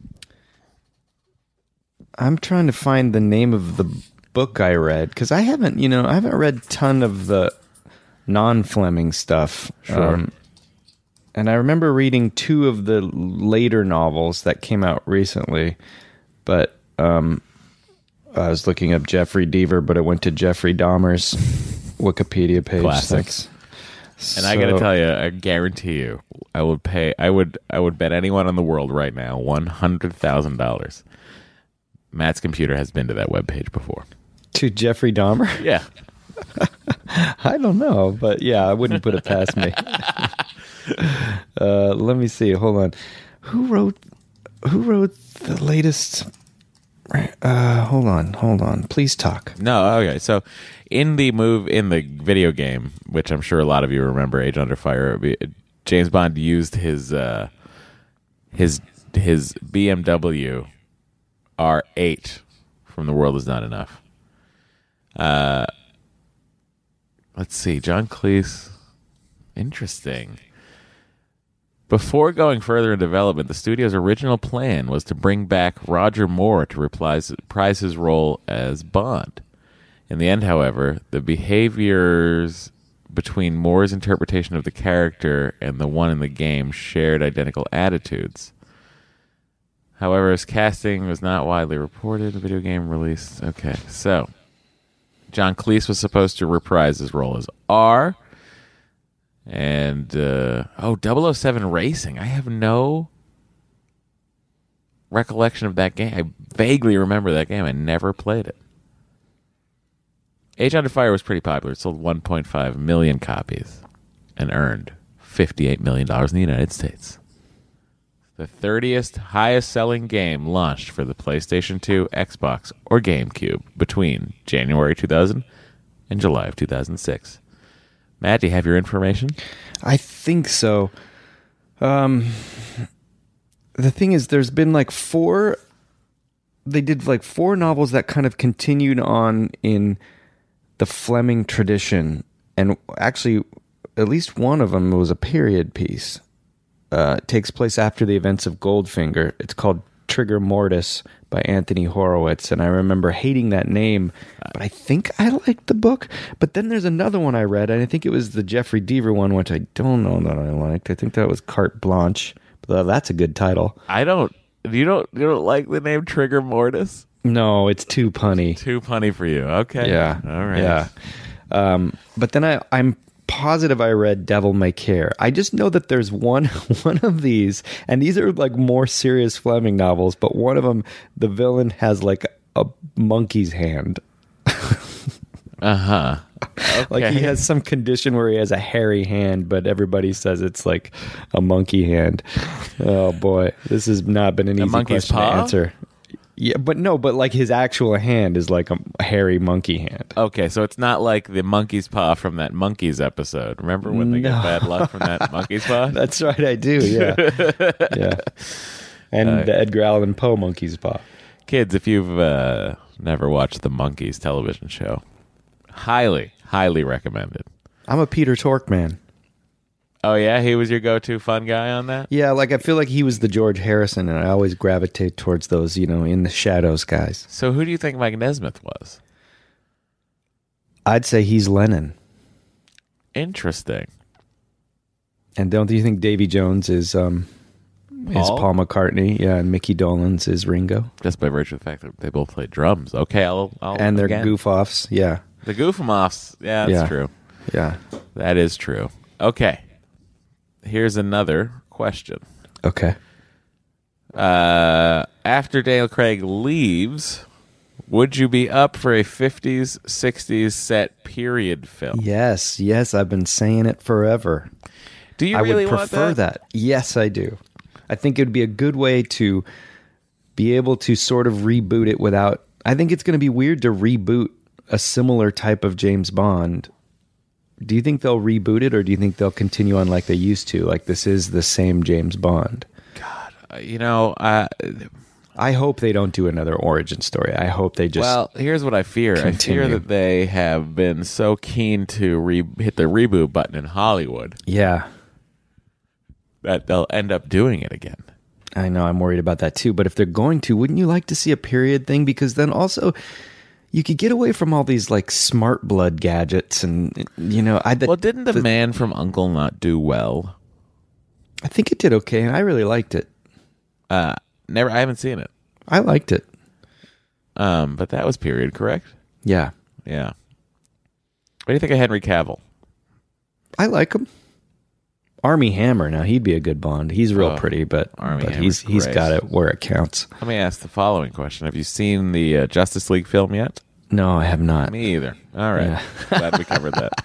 I'm trying to find the name of the book I read, because I haven't, you know, I haven't read a ton of the non-Fleming stuff. Sure. And I remember reading two of the later novels that came out recently, but um, I was looking up Jeffrey Deaver, but it went to Jeffrey Dahmer's Wikipedia page. Classic. That's, And I got to tell you, I guarantee you, I would pay. I would. I would bet anyone in the world right now one hundred thousand dollars. Matt's computer has been to that webpage before. To Jeffrey Dahmer? Yeah. I don't know, but yeah, I wouldn't put it past me. uh, let me see. Hold on. Who wrote? Who wrote the latest? Uh, hold on. Hold on. Please talk. No. Okay. So, in the move in the video game, which I'm sure a lot of you remember, Age Under Fire, James Bond used his uh, his his B M W R eight from The World Is Not Enough. Uh, let's see. John Cleese. Interesting. Before going further in development, the studio's original plan was to bring back Roger Moore to reprise, reprise his role as Bond. In the end, however, the behaviors between Moore's interpretation of the character and the one in the game shared identical attitudes. However, his casting was not widely reported. The video game released. Okay, so John Cleese was supposed to reprise his role as R. And, uh, oh, double oh seven Racing. I have no recollection of that game. I vaguely remember that game. I never played it. Age Under Fire was pretty popular. It sold one point five million copies and earned fifty-eight million dollars in the United States. The thirtieth highest-selling game launched for the PlayStation two, Xbox, or GameCube between January two thousand and July of two thousand six. Matt, do you have your information? I think so. Um, the thing is, there's been like four... They did like four novels that kind of continued on in the Fleming tradition. And actually, at least one of them was a period piece. Uh, it takes place after the events of Goldfinger. It's called Trigger Mortis by Anthony Horowitz, and I remember hating that name, but I think I liked the book. But then there's another one I read, and I think it was the Jeffrey Deaver one, which I don't know that I liked. I think that was Carte Blanche, but that's a good title. I don't. You don't. You don't like the name Trigger Mortis? No, it's too punny. Too punny for you. Okay. Yeah. All right. Yeah. Um, but then I, I'm positive I read Devil May Care. I just know that there's one one of these, and these are like more serious Fleming novels, but one of them, the villain has like a monkey's hand. Uh-huh. Okay. Like he has some condition where he has a hairy hand, but everybody says it's like a monkey hand. Oh boy, this has not been an a easy monkey's question paw? to answer. Yeah, but no, but like his actual hand is like a hairy monkey hand. Okay, so it's not like the monkey's paw from that Monkeys episode. Remember when they No. get bad luck from that monkey's paw? That's right, I do. Yeah, yeah. And Uh, the Edgar Allan Poe monkey's paw. Kids, if you've uh, never watched the Monkeys television show, highly, highly recommended. I'm a Peter Tork man. Oh yeah, he was your go-to fun guy on that? Yeah, like I feel like he was the George Harrison, and I always gravitate towards those, you know, in the shadows guys. So who do you think Mike Nesmith was? I'd say he's Lennon. Interesting. And don't you think Davy Jones is um is Paul? Paul McCartney? Yeah, and Mickey Dolenz is Ringo. Just by virtue of the fact that they both play drums. Okay, I'll... I'll And they're again. goof-offs. Yeah, The Goof-em-offs. Yeah, that's Yeah. true. yeah. That is true. Okay. Here's another question. Okay. Uh, after Daniel Craig leaves, would you be up for a fifties, sixties set period film? Yes, yes, I've been saying it forever. Do you I really would want prefer that? Yes, I do. I think it would be a good way to be able to sort of reboot it without... I think it's going to be weird to reboot a similar type of James Bond. Do you think they'll reboot it, or do you think they'll continue on like they used to? Like this is the same James Bond. Uh, You know, uh, I hope they don't do another origin story. I hope they just... well, here's what I fear. I continue. fear that they have been so keen to re- hit the reboot button in Hollywood yeah, that they'll end up doing it again. I know. I'm worried about that too. But if they're going to, wouldn't you like to see a period thing? Because then also... you could get away from all these like smart blood gadgets, and you know, I. The, Well, didn't the, the Man from U N C L E not do well? I think it did okay, and I really liked it. Uh, never. I haven't seen it. I liked it. Um, but that was period, correct? Yeah, Yeah. What do you think of Henry Cavill? I like him. Army Hammer. Now he'd be a good Bond. He's real Oh, pretty, but, Armie but he's Hammer's he's great. got it where it counts. Let me ask the following question: have you seen the uh, Justice League film yet? No, I have not. Me either. All right, Yeah. glad we covered that.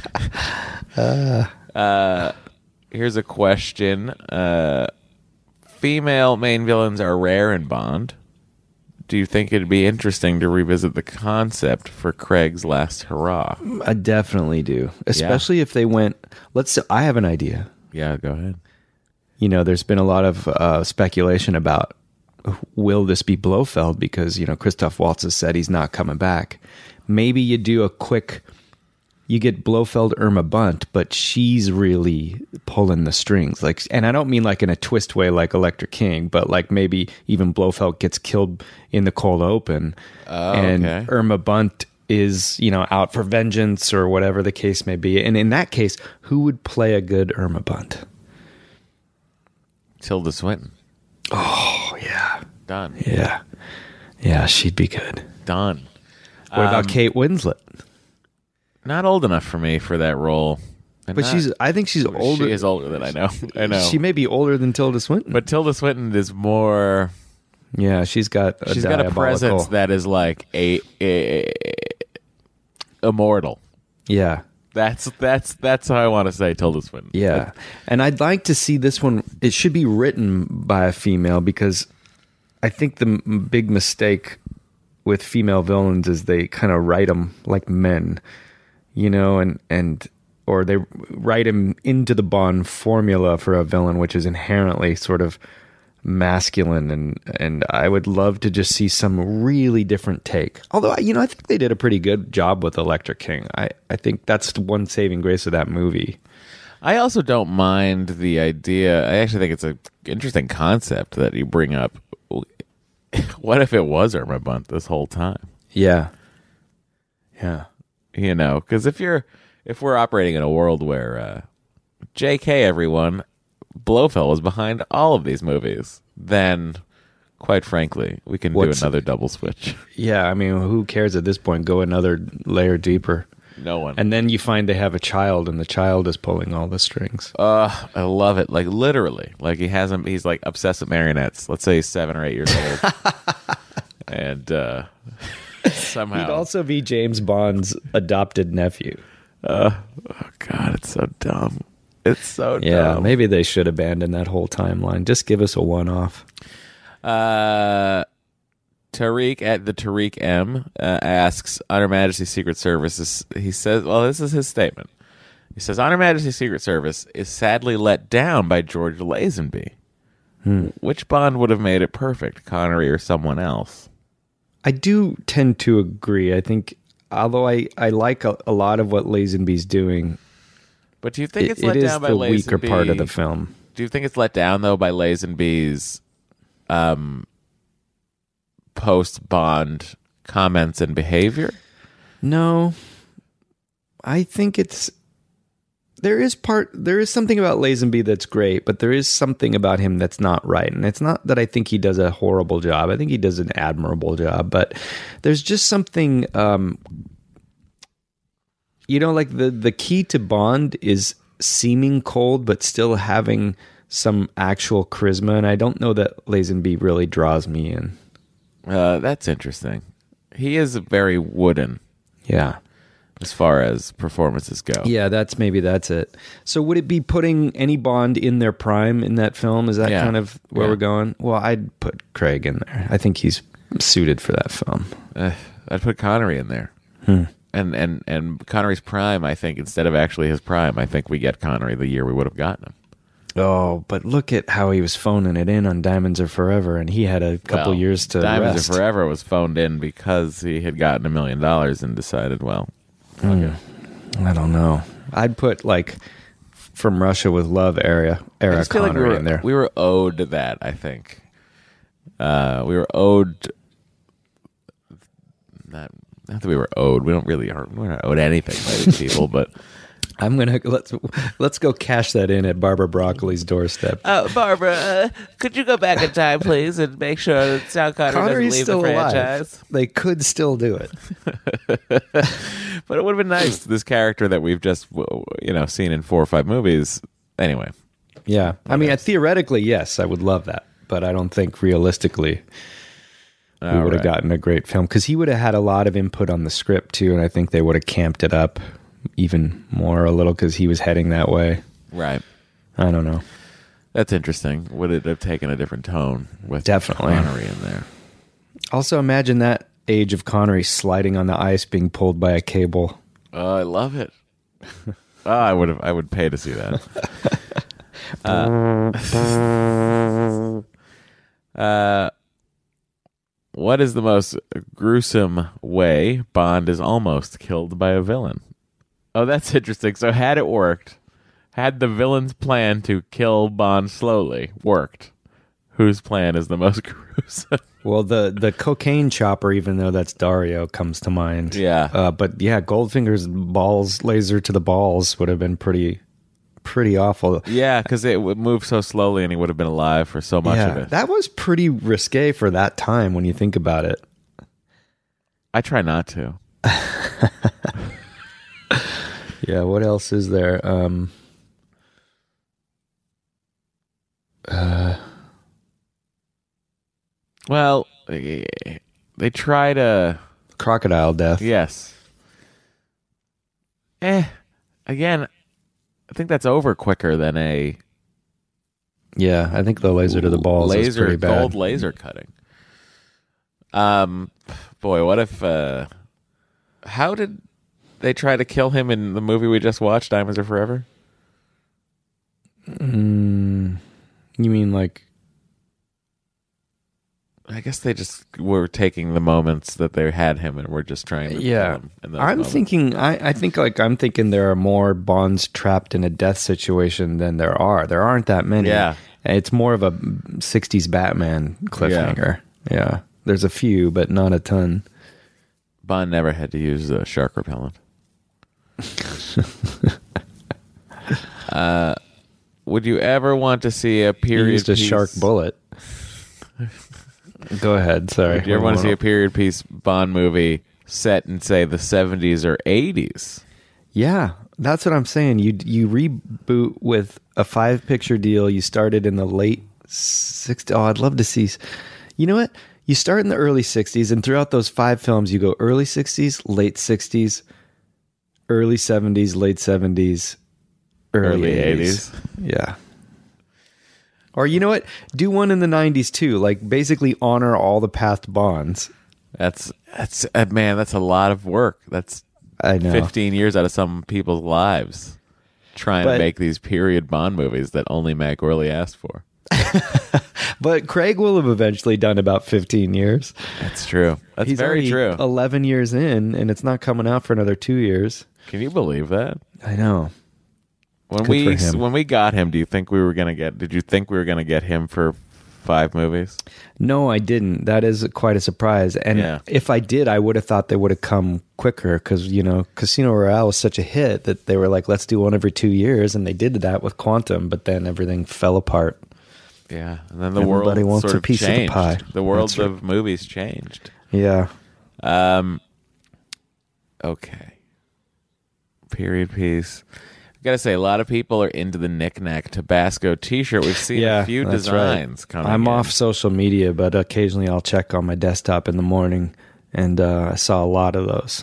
uh, here's a question: uh, female main villains are rare in Bond. Do you think it'd be interesting to revisit the concept for Craig's last hurrah? I definitely do, especially if they went. Let's say I have an idea. Yeah, go ahead. You know, there's been a lot of uh, speculation about will this be Blofeld because, you know, Christoph Waltz has said he's not coming back. Maybe you do a quick, you get Blofeld Irma Bunt, but she's really pulling the strings. Like, and I don't mean like in a twist way like Electra King, but like maybe even Blofeld gets killed in the cold open. Oh, and okay. Irma Bunt is, you know, out for vengeance or whatever the case may be. And in that case, who would play a good Irma Bunt? Tilda Swinton. Oh, yeah. Done. Yeah. Yeah, she'd be good. Done. What about Um, Kate Winslet? Not old enough for me for that role. And But not- she's, I think she's older. She is older than I know. I know. She may be older than Tilda Swinton. But Tilda Swinton is more. yeah, she's got a She's got a diabolical- presence that is like a, a immortal. Yeah. That's that's that's how I want to say Tilda Swinton. Yeah. And I'd like to see this one. It should be written by a female because I think the m- big mistake with female villains is they kind of write them like men, you know, and, and, or they write him into the Bond formula for a villain, which is inherently sort of masculine. And, and I would love to just see some really different take. Although, you know, I think they did a pretty good job with Electra King. I, I think that's the one saving grace of that movie. I also don't mind the idea. I actually think it's an interesting concept that you bring up. What if it was Irma Bunt this whole time? Yeah. Yeah. You know, because if you're if we're operating in a world where uh, J K everyone, Blofeld was behind all of these movies, then quite frankly, we can What's- do another double switch. Yeah, I mean, who cares at this point? Go another layer deeper. No one. And then you find they have a child, and the child is pulling all the strings. Uh, I love it. Like literally, like he has him. He's like obsessed with marionettes. Let's say he's seven or eight years old, and uh, somehow. He'd also be James Bond's adopted nephew. uh, oh god, it's so dumb. It's so Yeah, dumb. maybe they should abandon that whole timeline. Just give us a one-off. Uh, Tariq at the Tariq M uh, asks, On Her Majesty's Secret Service is, he says, well, this is his statement. He says, On Her Majesty's Secret Service is sadly let down by George Lazenby. Hmm. Which Bond would have made it perfect, Connery or someone else? I do tend to agree. I think, although I, I like a, a lot of what Lazenby's doing, But do you think it, it's let it is down by the Lazenby? weaker part of the film. Do you think it's let down, though, by Lazenby's um, post-Bond comments and behavior? No, I think it's there is part there is something about Lazenby that's great, but there is something about him that's not right. And it's not that I think he does a horrible job. I think he does an admirable job, but there's just something um, you know, like the the key to Bond is seeming cold but still having some actual charisma, and I don't know that Lazenby really draws me in. Uh, that's interesting. He is very wooden Yeah. as far as performances go. Yeah, that's maybe that's it. So would it be putting any Bond in their prime in that film? Is that Yeah. kind of where Yeah. we're going? Well, I'd put Craig in there. I think he's suited for that film. Uh, I'd put Connery in there. Hmm. And, and, and Connery's prime, I think, instead of actually his prime, I think we get Connery the year we would have gotten him. Oh, but look at how he was phoning it in on Diamonds Are Forever, and he had a couple Well, years to Diamonds rest. Are Forever was phoned in because he had gotten a million dollars and decided, well, okay. I don't know. I'd put like From Russia with Love era I era just feel like we Connery were, in there. we were owed that, I think. Uh, we were owed... Not, not that we were owed. We don't really are. We're not owed anything by these people, but... I'm gonna let's let's go cash that in at Barbara Broccoli's doorstep. Uh, Barbara, uh, could you go back in time, please, and make sure that Sean Connery Connery's doesn't leave still the alive. franchise? They could still do it. But it would have been nice. This character that we've just, you know, seen in four or five movies. Anyway. Yeah. I mean, theoretically, yes, I would love that. But I don't think realistically we All would have right. gotten a great film. Because he would have had a lot of input on the script, too. And I think they would have camped it up even more a little because he was heading that way. Right. I don't know. That's interesting. Would it have taken a different tone with Definitely. Connery in there? Also, imagine that age of Connery sliding on the ice being pulled by a cable. Oh, I love it. Oh, I would have. I would pay to see that. uh, uh, what is the most gruesome way Bond is almost killed by a villain? Oh, that's interesting. So, had it worked, had the villain's plan to kill Bond slowly worked, whose plan is the most gruesome? Well, the, the cocaine chopper, even though that's Dario, comes to mind. Yeah. Uh, but yeah, Goldfinger's balls, laser to the balls would have been pretty, pretty awful. Yeah, because it would move so slowly, and he would have been alive for so much yeah, of it. that was pretty risque for that time when you think about it. I try not to. Yeah, what else is there? Um, uh, Well, they they try to. crocodile death. Yes. Eh. Again, I think that's over quicker than a Yeah, I think the laser to the balls is laser pretty bad. gold laser cutting. Um, boy, what if? Uh, how did they try to kill him in the movie we just watched, Diamonds Are Forever? Mm, you mean like? I guess they just were taking the moments that they had him, and were just trying to Yeah, kill him in those I'm moments. thinking. I, I think like I'm thinking there are more Bonds trapped in a death situation than there are. There aren't that many. Yeah. It's more of a sixties Batman cliffhanger. Yeah. yeah. There's a few, but not a ton. Bond never had to use uh, shark repellent. uh, would you ever want to see a He period used a piece? shark bullet. Go ahead. Sorry. Do you ever want to see a period piece Bond movie set in, say, the seventies or eighties? Yeah, that's what I'm saying. You you reboot with a five picture deal. You started in the late sixties. Oh, I'd love to see. You know what? You start in the early sixties, and throughout those five films, you go early sixties, late sixties, early seventies, late seventies, early, Early eighties. eighties. Yeah. Or you know what? Do one in the nineties too. Like basically honor all the past Bonds. That's that's uh, man. That's a lot of work. That's I know. fifteen years out of some people's lives trying But- to make these period Bond movies that only Matt Gorley asked for. But Craig will have eventually done about fifteen years. That's true. That's He's very already true. eleven years in, and it's not coming out for another two years. Can you believe that? I know. When Good we for him. when we got him, do you think we were gonna get? Did you think we were gonna get him for five movies? No, I didn't. That is quite a surprise. And Yeah. if I did, I would have thought they would have come quicker because, you know, Casino Royale was such a hit that they were like, let's do one every two years. And they did that with Quantum, but then everything fell apart. Yeah, and then the Everybody world wants sort a of piece of the changed. pie. The world That's right. of movies changed. Yeah. Um. Okay. Period piece. I gotta say, a lot of people are into the Knick-Knack Tabasco T-shirt. We've seen Yeah. a few that's designs right. coming. I'm in. off social media, but occasionally I'll check on my desktop in the morning. And uh, I saw a lot of those.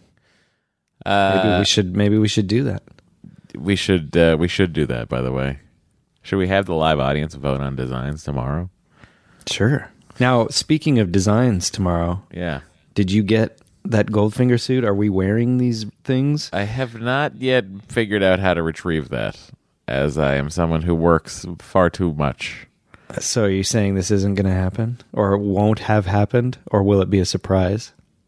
Maybe Uh, we should. Maybe we should do that. we should. Uh, we should do that. By the way, should we have the live audience vote on designs tomorrow? Sure. Now, speaking of designs tomorrow, Yeah. did you get that Goldfinger suit? Are we wearing these things? I have not yet figured out how to retrieve that, as I am someone who works far too much. So are you saying this isn't going to happen? Or won't have happened? Or will it be a surprise?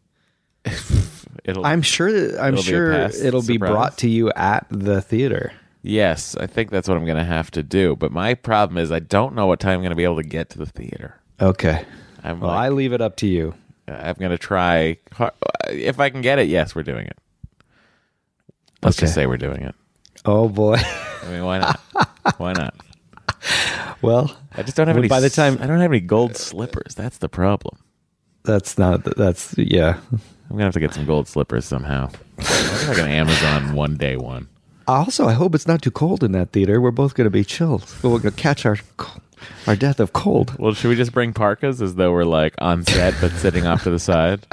It'll. I'm sure that, I'm It'll be a sure past it'll be surprise. brought to you at the theater. Yes, I think that's what I'm going to have to do. But my problem is I don't know what time I'm going to be able to get to the theater. Okay. I'm Well, like, I leave it up to you. I'm going to try. har- If I can get it, yes, we're doing it. Let's just Okay. say we're doing it. Oh boy. I mean, why not? Why not? Well, I just don't have Well, any. by the s- time- I don't have any gold slippers. That's the problem. that's not that's yeah. I'm gonna have to get some gold slippers somehow. It's like an Amazon one day one. Also, I hope it's not too cold in that theater. We're both going to be chilled. We're going to catch our our death of cold. Well, should we just bring parkas as though we're like on set but sitting off to the side?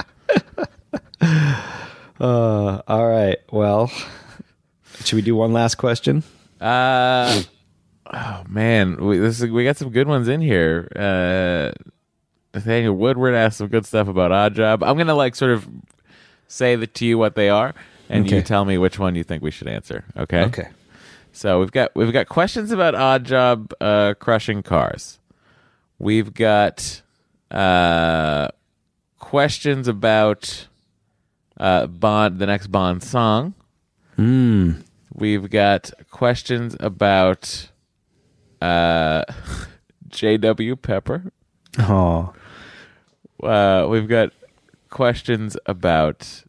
Uh, all right. Well, should we do one last question? Uh, oh man, we this is, we got some good ones in here. Uh, Nathaniel Woodward asked some good stuff about Odd Job. I'm gonna like sort of say the, to you what they are, and Okay. you tell me which one you think we should answer. Okay. Okay. So we've got we've got questions about Odd Job uh, crushing cars. We've got uh, questions about uh, Bond, the next Bond song. Hmm. We've got questions about uh, J W Pepper. Oh. Uh, we've got questions about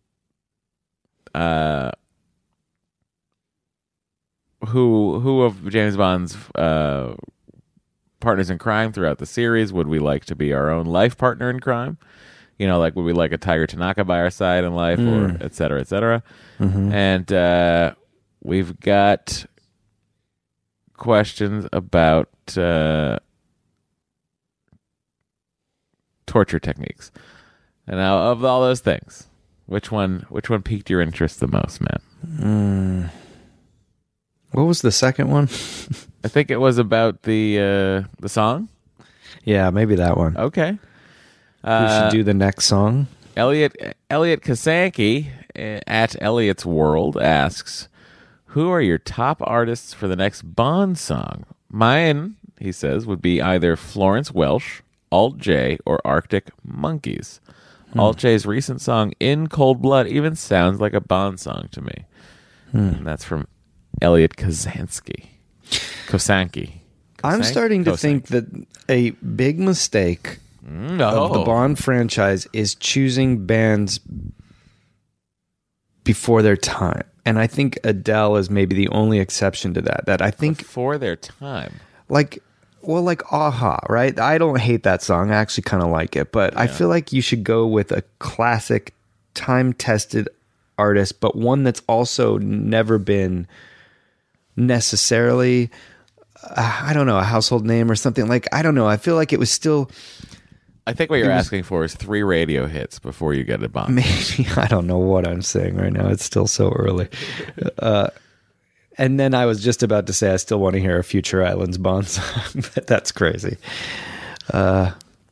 uh, who who of James Bond's uh, partners in crime throughout the series would we like to be our own life partner in crime? You know, like would we like a Tiger Tanaka by our side in life, Mm. or et cetera, et cetera. Mm-hmm. And uh, we've got questions about uh, torture techniques. And now, of all those things, which one which one piqued your interest the most, man? Mm. What was the second one? I think it was about the uh, the song. Yeah, maybe that one. Okay. We Uh, should do the next song. Elliot Elliot Kasanke uh, at Elliot's World asks, "Who are your top artists for the next Bond song?" Mine, he says, would be either Florence Welch, Alt J, or Arctic Monkeys. Hmm. Alt J's recent song "In Cold Blood" even sounds like a Bond song to me. Hmm. And that's from Elliot Kazansky. Kosanke. I'm Kosanke? starting to Kosanke. think that a big mistake Mm, of the oh. Bond franchise is choosing bands before their time. And I think Adele is maybe the only exception to that. That I think, Before their time. like, well, like Aha, right? I don't hate that song. I actually kind of like it. But I feel like you should go with a classic, time-tested artist, but one that's also never been necessarily, uh, I don't know, a household name or something. Like, I don't know. I feel like it was still... I think what you're was- asking for is three radio hits before you get a Bond. Maybe I don't know what I'm saying right now. It's still so early. Uh, and then I was just about to say I still want to hear a Future Islands Bond song, but that's crazy. Uh,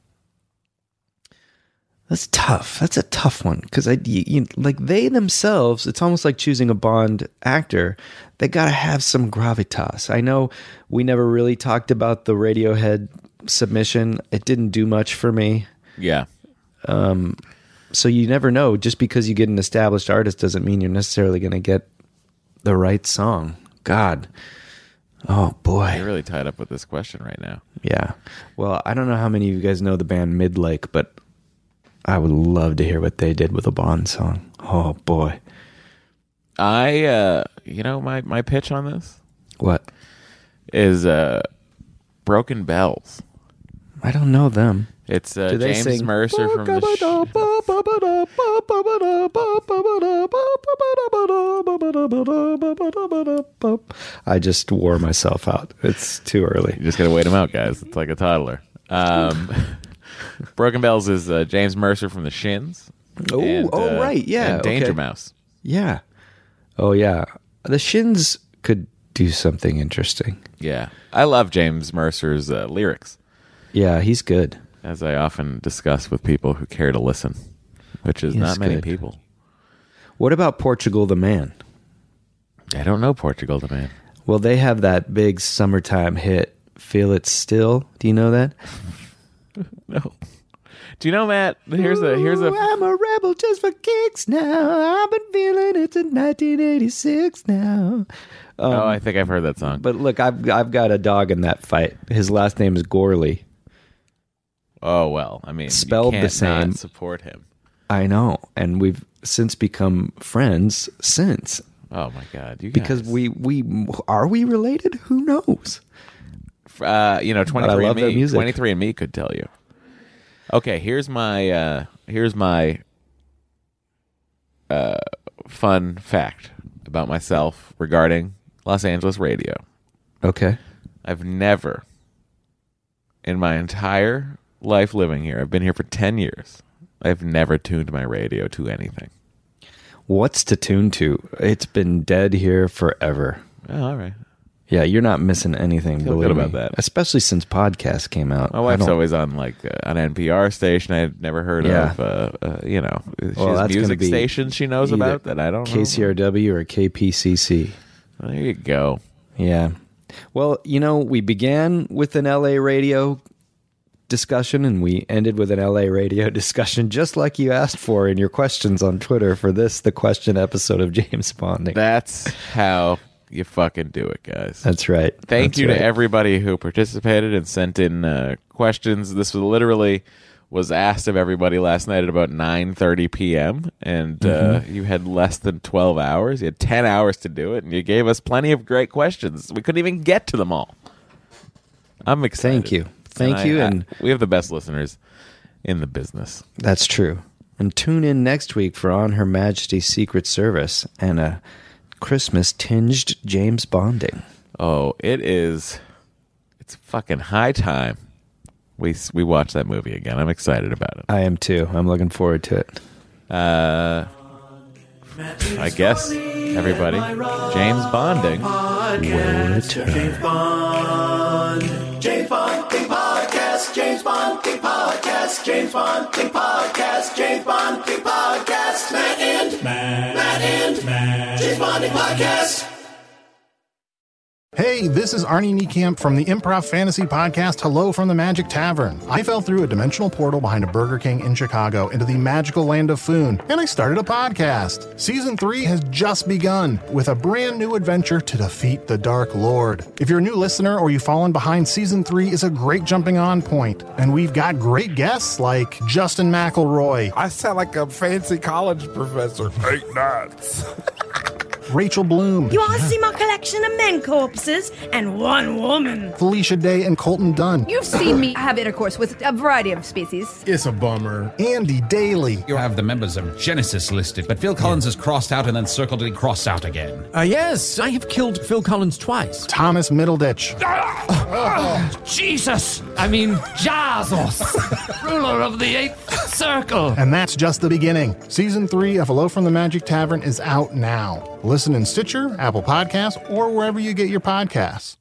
that's tough. That's a tough one because I you, you, like they themselves. It's almost like choosing a Bond actor. They got to have some gravitas. I know we never really talked about the Radiohead submission. It didn't do much for me. Yeah. So you never know. Just because you get an established artist doesn't mean you're necessarily going to get the right song. God. Oh, boy. You're really tied up with this question right now. Yeah. Well, I don't know how many of you guys know the band Midlake, but I would love to hear what they did with a Bond song. Oh, boy. I, uh, you know, my, my pitch on this What? is uh, Broken Bells. I don't know them. It's uh, Do they James sing? Mercer from the. Sh- I just wore myself out. It's too early. you just gotta wait him out, guys. It's like a toddler. Um, Broken Bells is uh, James Mercer from the Shins. Oh, and, oh, uh, right, yeah, and Danger okay. Mouse. Yeah. Oh, yeah. The Shins could do something interesting. Yeah, I love James Mercer's uh, lyrics, Yeah, he's good. as I often discuss with people who care to listen, which is He is not many good. people. What about Portugal the Man? I don't know Portugal, the man. Well, they have that big summertime hit, Feel It Still. Do you know that? No. Do you know, Matt? Here's a here's a. Ooh, I'm a rebel just for kicks now. I've been feeling it since nineteen eighty-six now. oh, I think I've heard that song. But look, I've I've got a dog in that fight. His last name is Gorley. Oh well, I mean, Spelled you the can't same. not support him. I know, and we've since become friends since. Oh my God, you Because guys. we we are we related? Who knows? uh, you know, twenty-three love and their me, music. twenty-three and me could tell you. Okay, here's my uh, here's my uh, fun fact about myself regarding Los Angeles radio. Okay. I've never, in my entire life living here, I've been here for ten years, I've never tuned my radio to anything. What's to tune to? It's been dead here forever. Oh, all right. Yeah, you're not missing anything. Feel believe good me. about that. Especially since podcasts came out. My wife's always on like uh, an N P R station I'd never heard Yeah. of. Uh, uh, you know, she Well, has that's gonna music be stations she knows either about that I don't know. K C R W or K P C C. Well, there you go. Yeah. Well, you know, we began with an L A radio discussion and we ended with an L A radio discussion, just like you asked for in your questions on Twitter for this, the question episode of James Bonding. That's how you fucking do it, guys. That's right. Thank That's you right. to everybody who participated and sent in uh, questions. This was literally was asked of everybody last night at about nine thirty p.m. and Mm-hmm. uh, you had less than twelve hours. You had ten hours to do it, and you gave us plenty of great questions. We couldn't even get to them all. I'm excited. Thank you. Thank I- you. I- And we have the best listeners in the business. that's true. And tune in next week for On Her Majesty's Secret Service and a Christmas tinged James Bonding. Oh, it is. It's fucking high time we we watch that movie again. I'm excited about it. I am too. I'm looking forward to it. Uh, I guess everybody, James Bonding. Podcast. return. James Bond. James Bonding Podcast. James Bonding Podcast. James Bonding Podcast. James Bonding Podcast. Matt and Matt, Matt and Matt. James Bonding Podcast. Hey, this is Arnie Niekamp from the Improv Fantasy Podcast Hello from the Magic Tavern. I fell through a dimensional portal behind a Burger King in Chicago into the magical land of Foon, and I started a podcast. Season three has just begun with a brand new adventure to defeat the Dark Lord. If you're a new listener or you've fallen behind, Season three is a great jumping on point, and we've got great guests like Justin McElroy, I sound like a fancy college professor. Eight nuts. Rachel Bloom, You want to see my collection of men corpses and one woman? Felicia Day, and Colton Dunn, You've seen me have intercourse with a variety of species. It's a bummer, Andy Daly, You have the members of Genesis listed, but Phil Collins is crossed out and then circled and crossed out again. Uh, yes, I have killed Phil Collins twice. Thomas Middleditch, Jesus! I mean, Jesus! Ruler of the Eighth Circle! And that's just the beginning. Season three of Hello from the Magic Tavern is out now. Listen in Stitcher, Apple Podcasts, or wherever you get your podcasts.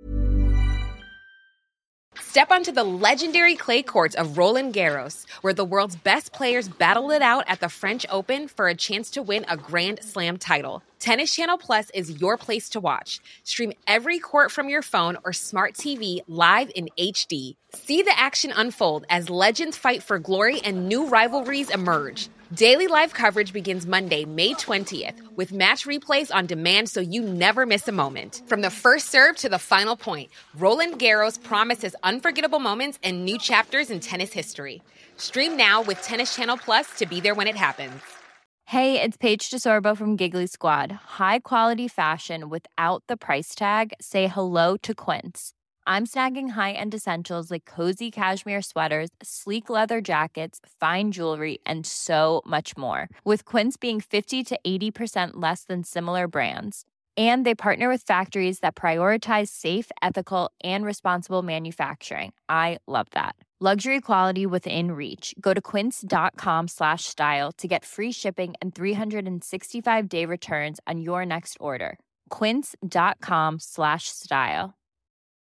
Step onto the legendary clay courts of Roland Garros, where the world's best players battle it out at the French Open for a chance to win a Grand Slam title. Tennis Channel Plus is your place to watch. Stream every court from your phone or smart T V live in H D. See the action unfold as legends fight for glory and new rivalries emerge. Daily live coverage begins Monday, May twentieth, with match replays on demand so you never miss a moment. From the first serve to the final point, Roland Garros promises unforgettable moments and new chapters in tennis history. Stream now with Tennis Channel Plus to be there when it happens. Hey, it's Paige DeSorbo from Giggly Squad. High quality fashion without the price tag. Say hello to Quince. I'm snagging high-end essentials like cozy cashmere sweaters, sleek leather jackets, fine jewelry, and so much more. With Quince being fifty to eighty percent less than similar brands. And they partner with factories that prioritize safe, ethical, and responsible manufacturing. I love that. Luxury quality within reach. Go to quince.com slash style to get free shipping and three sixty-five day returns on your next order. Quince.com slash style.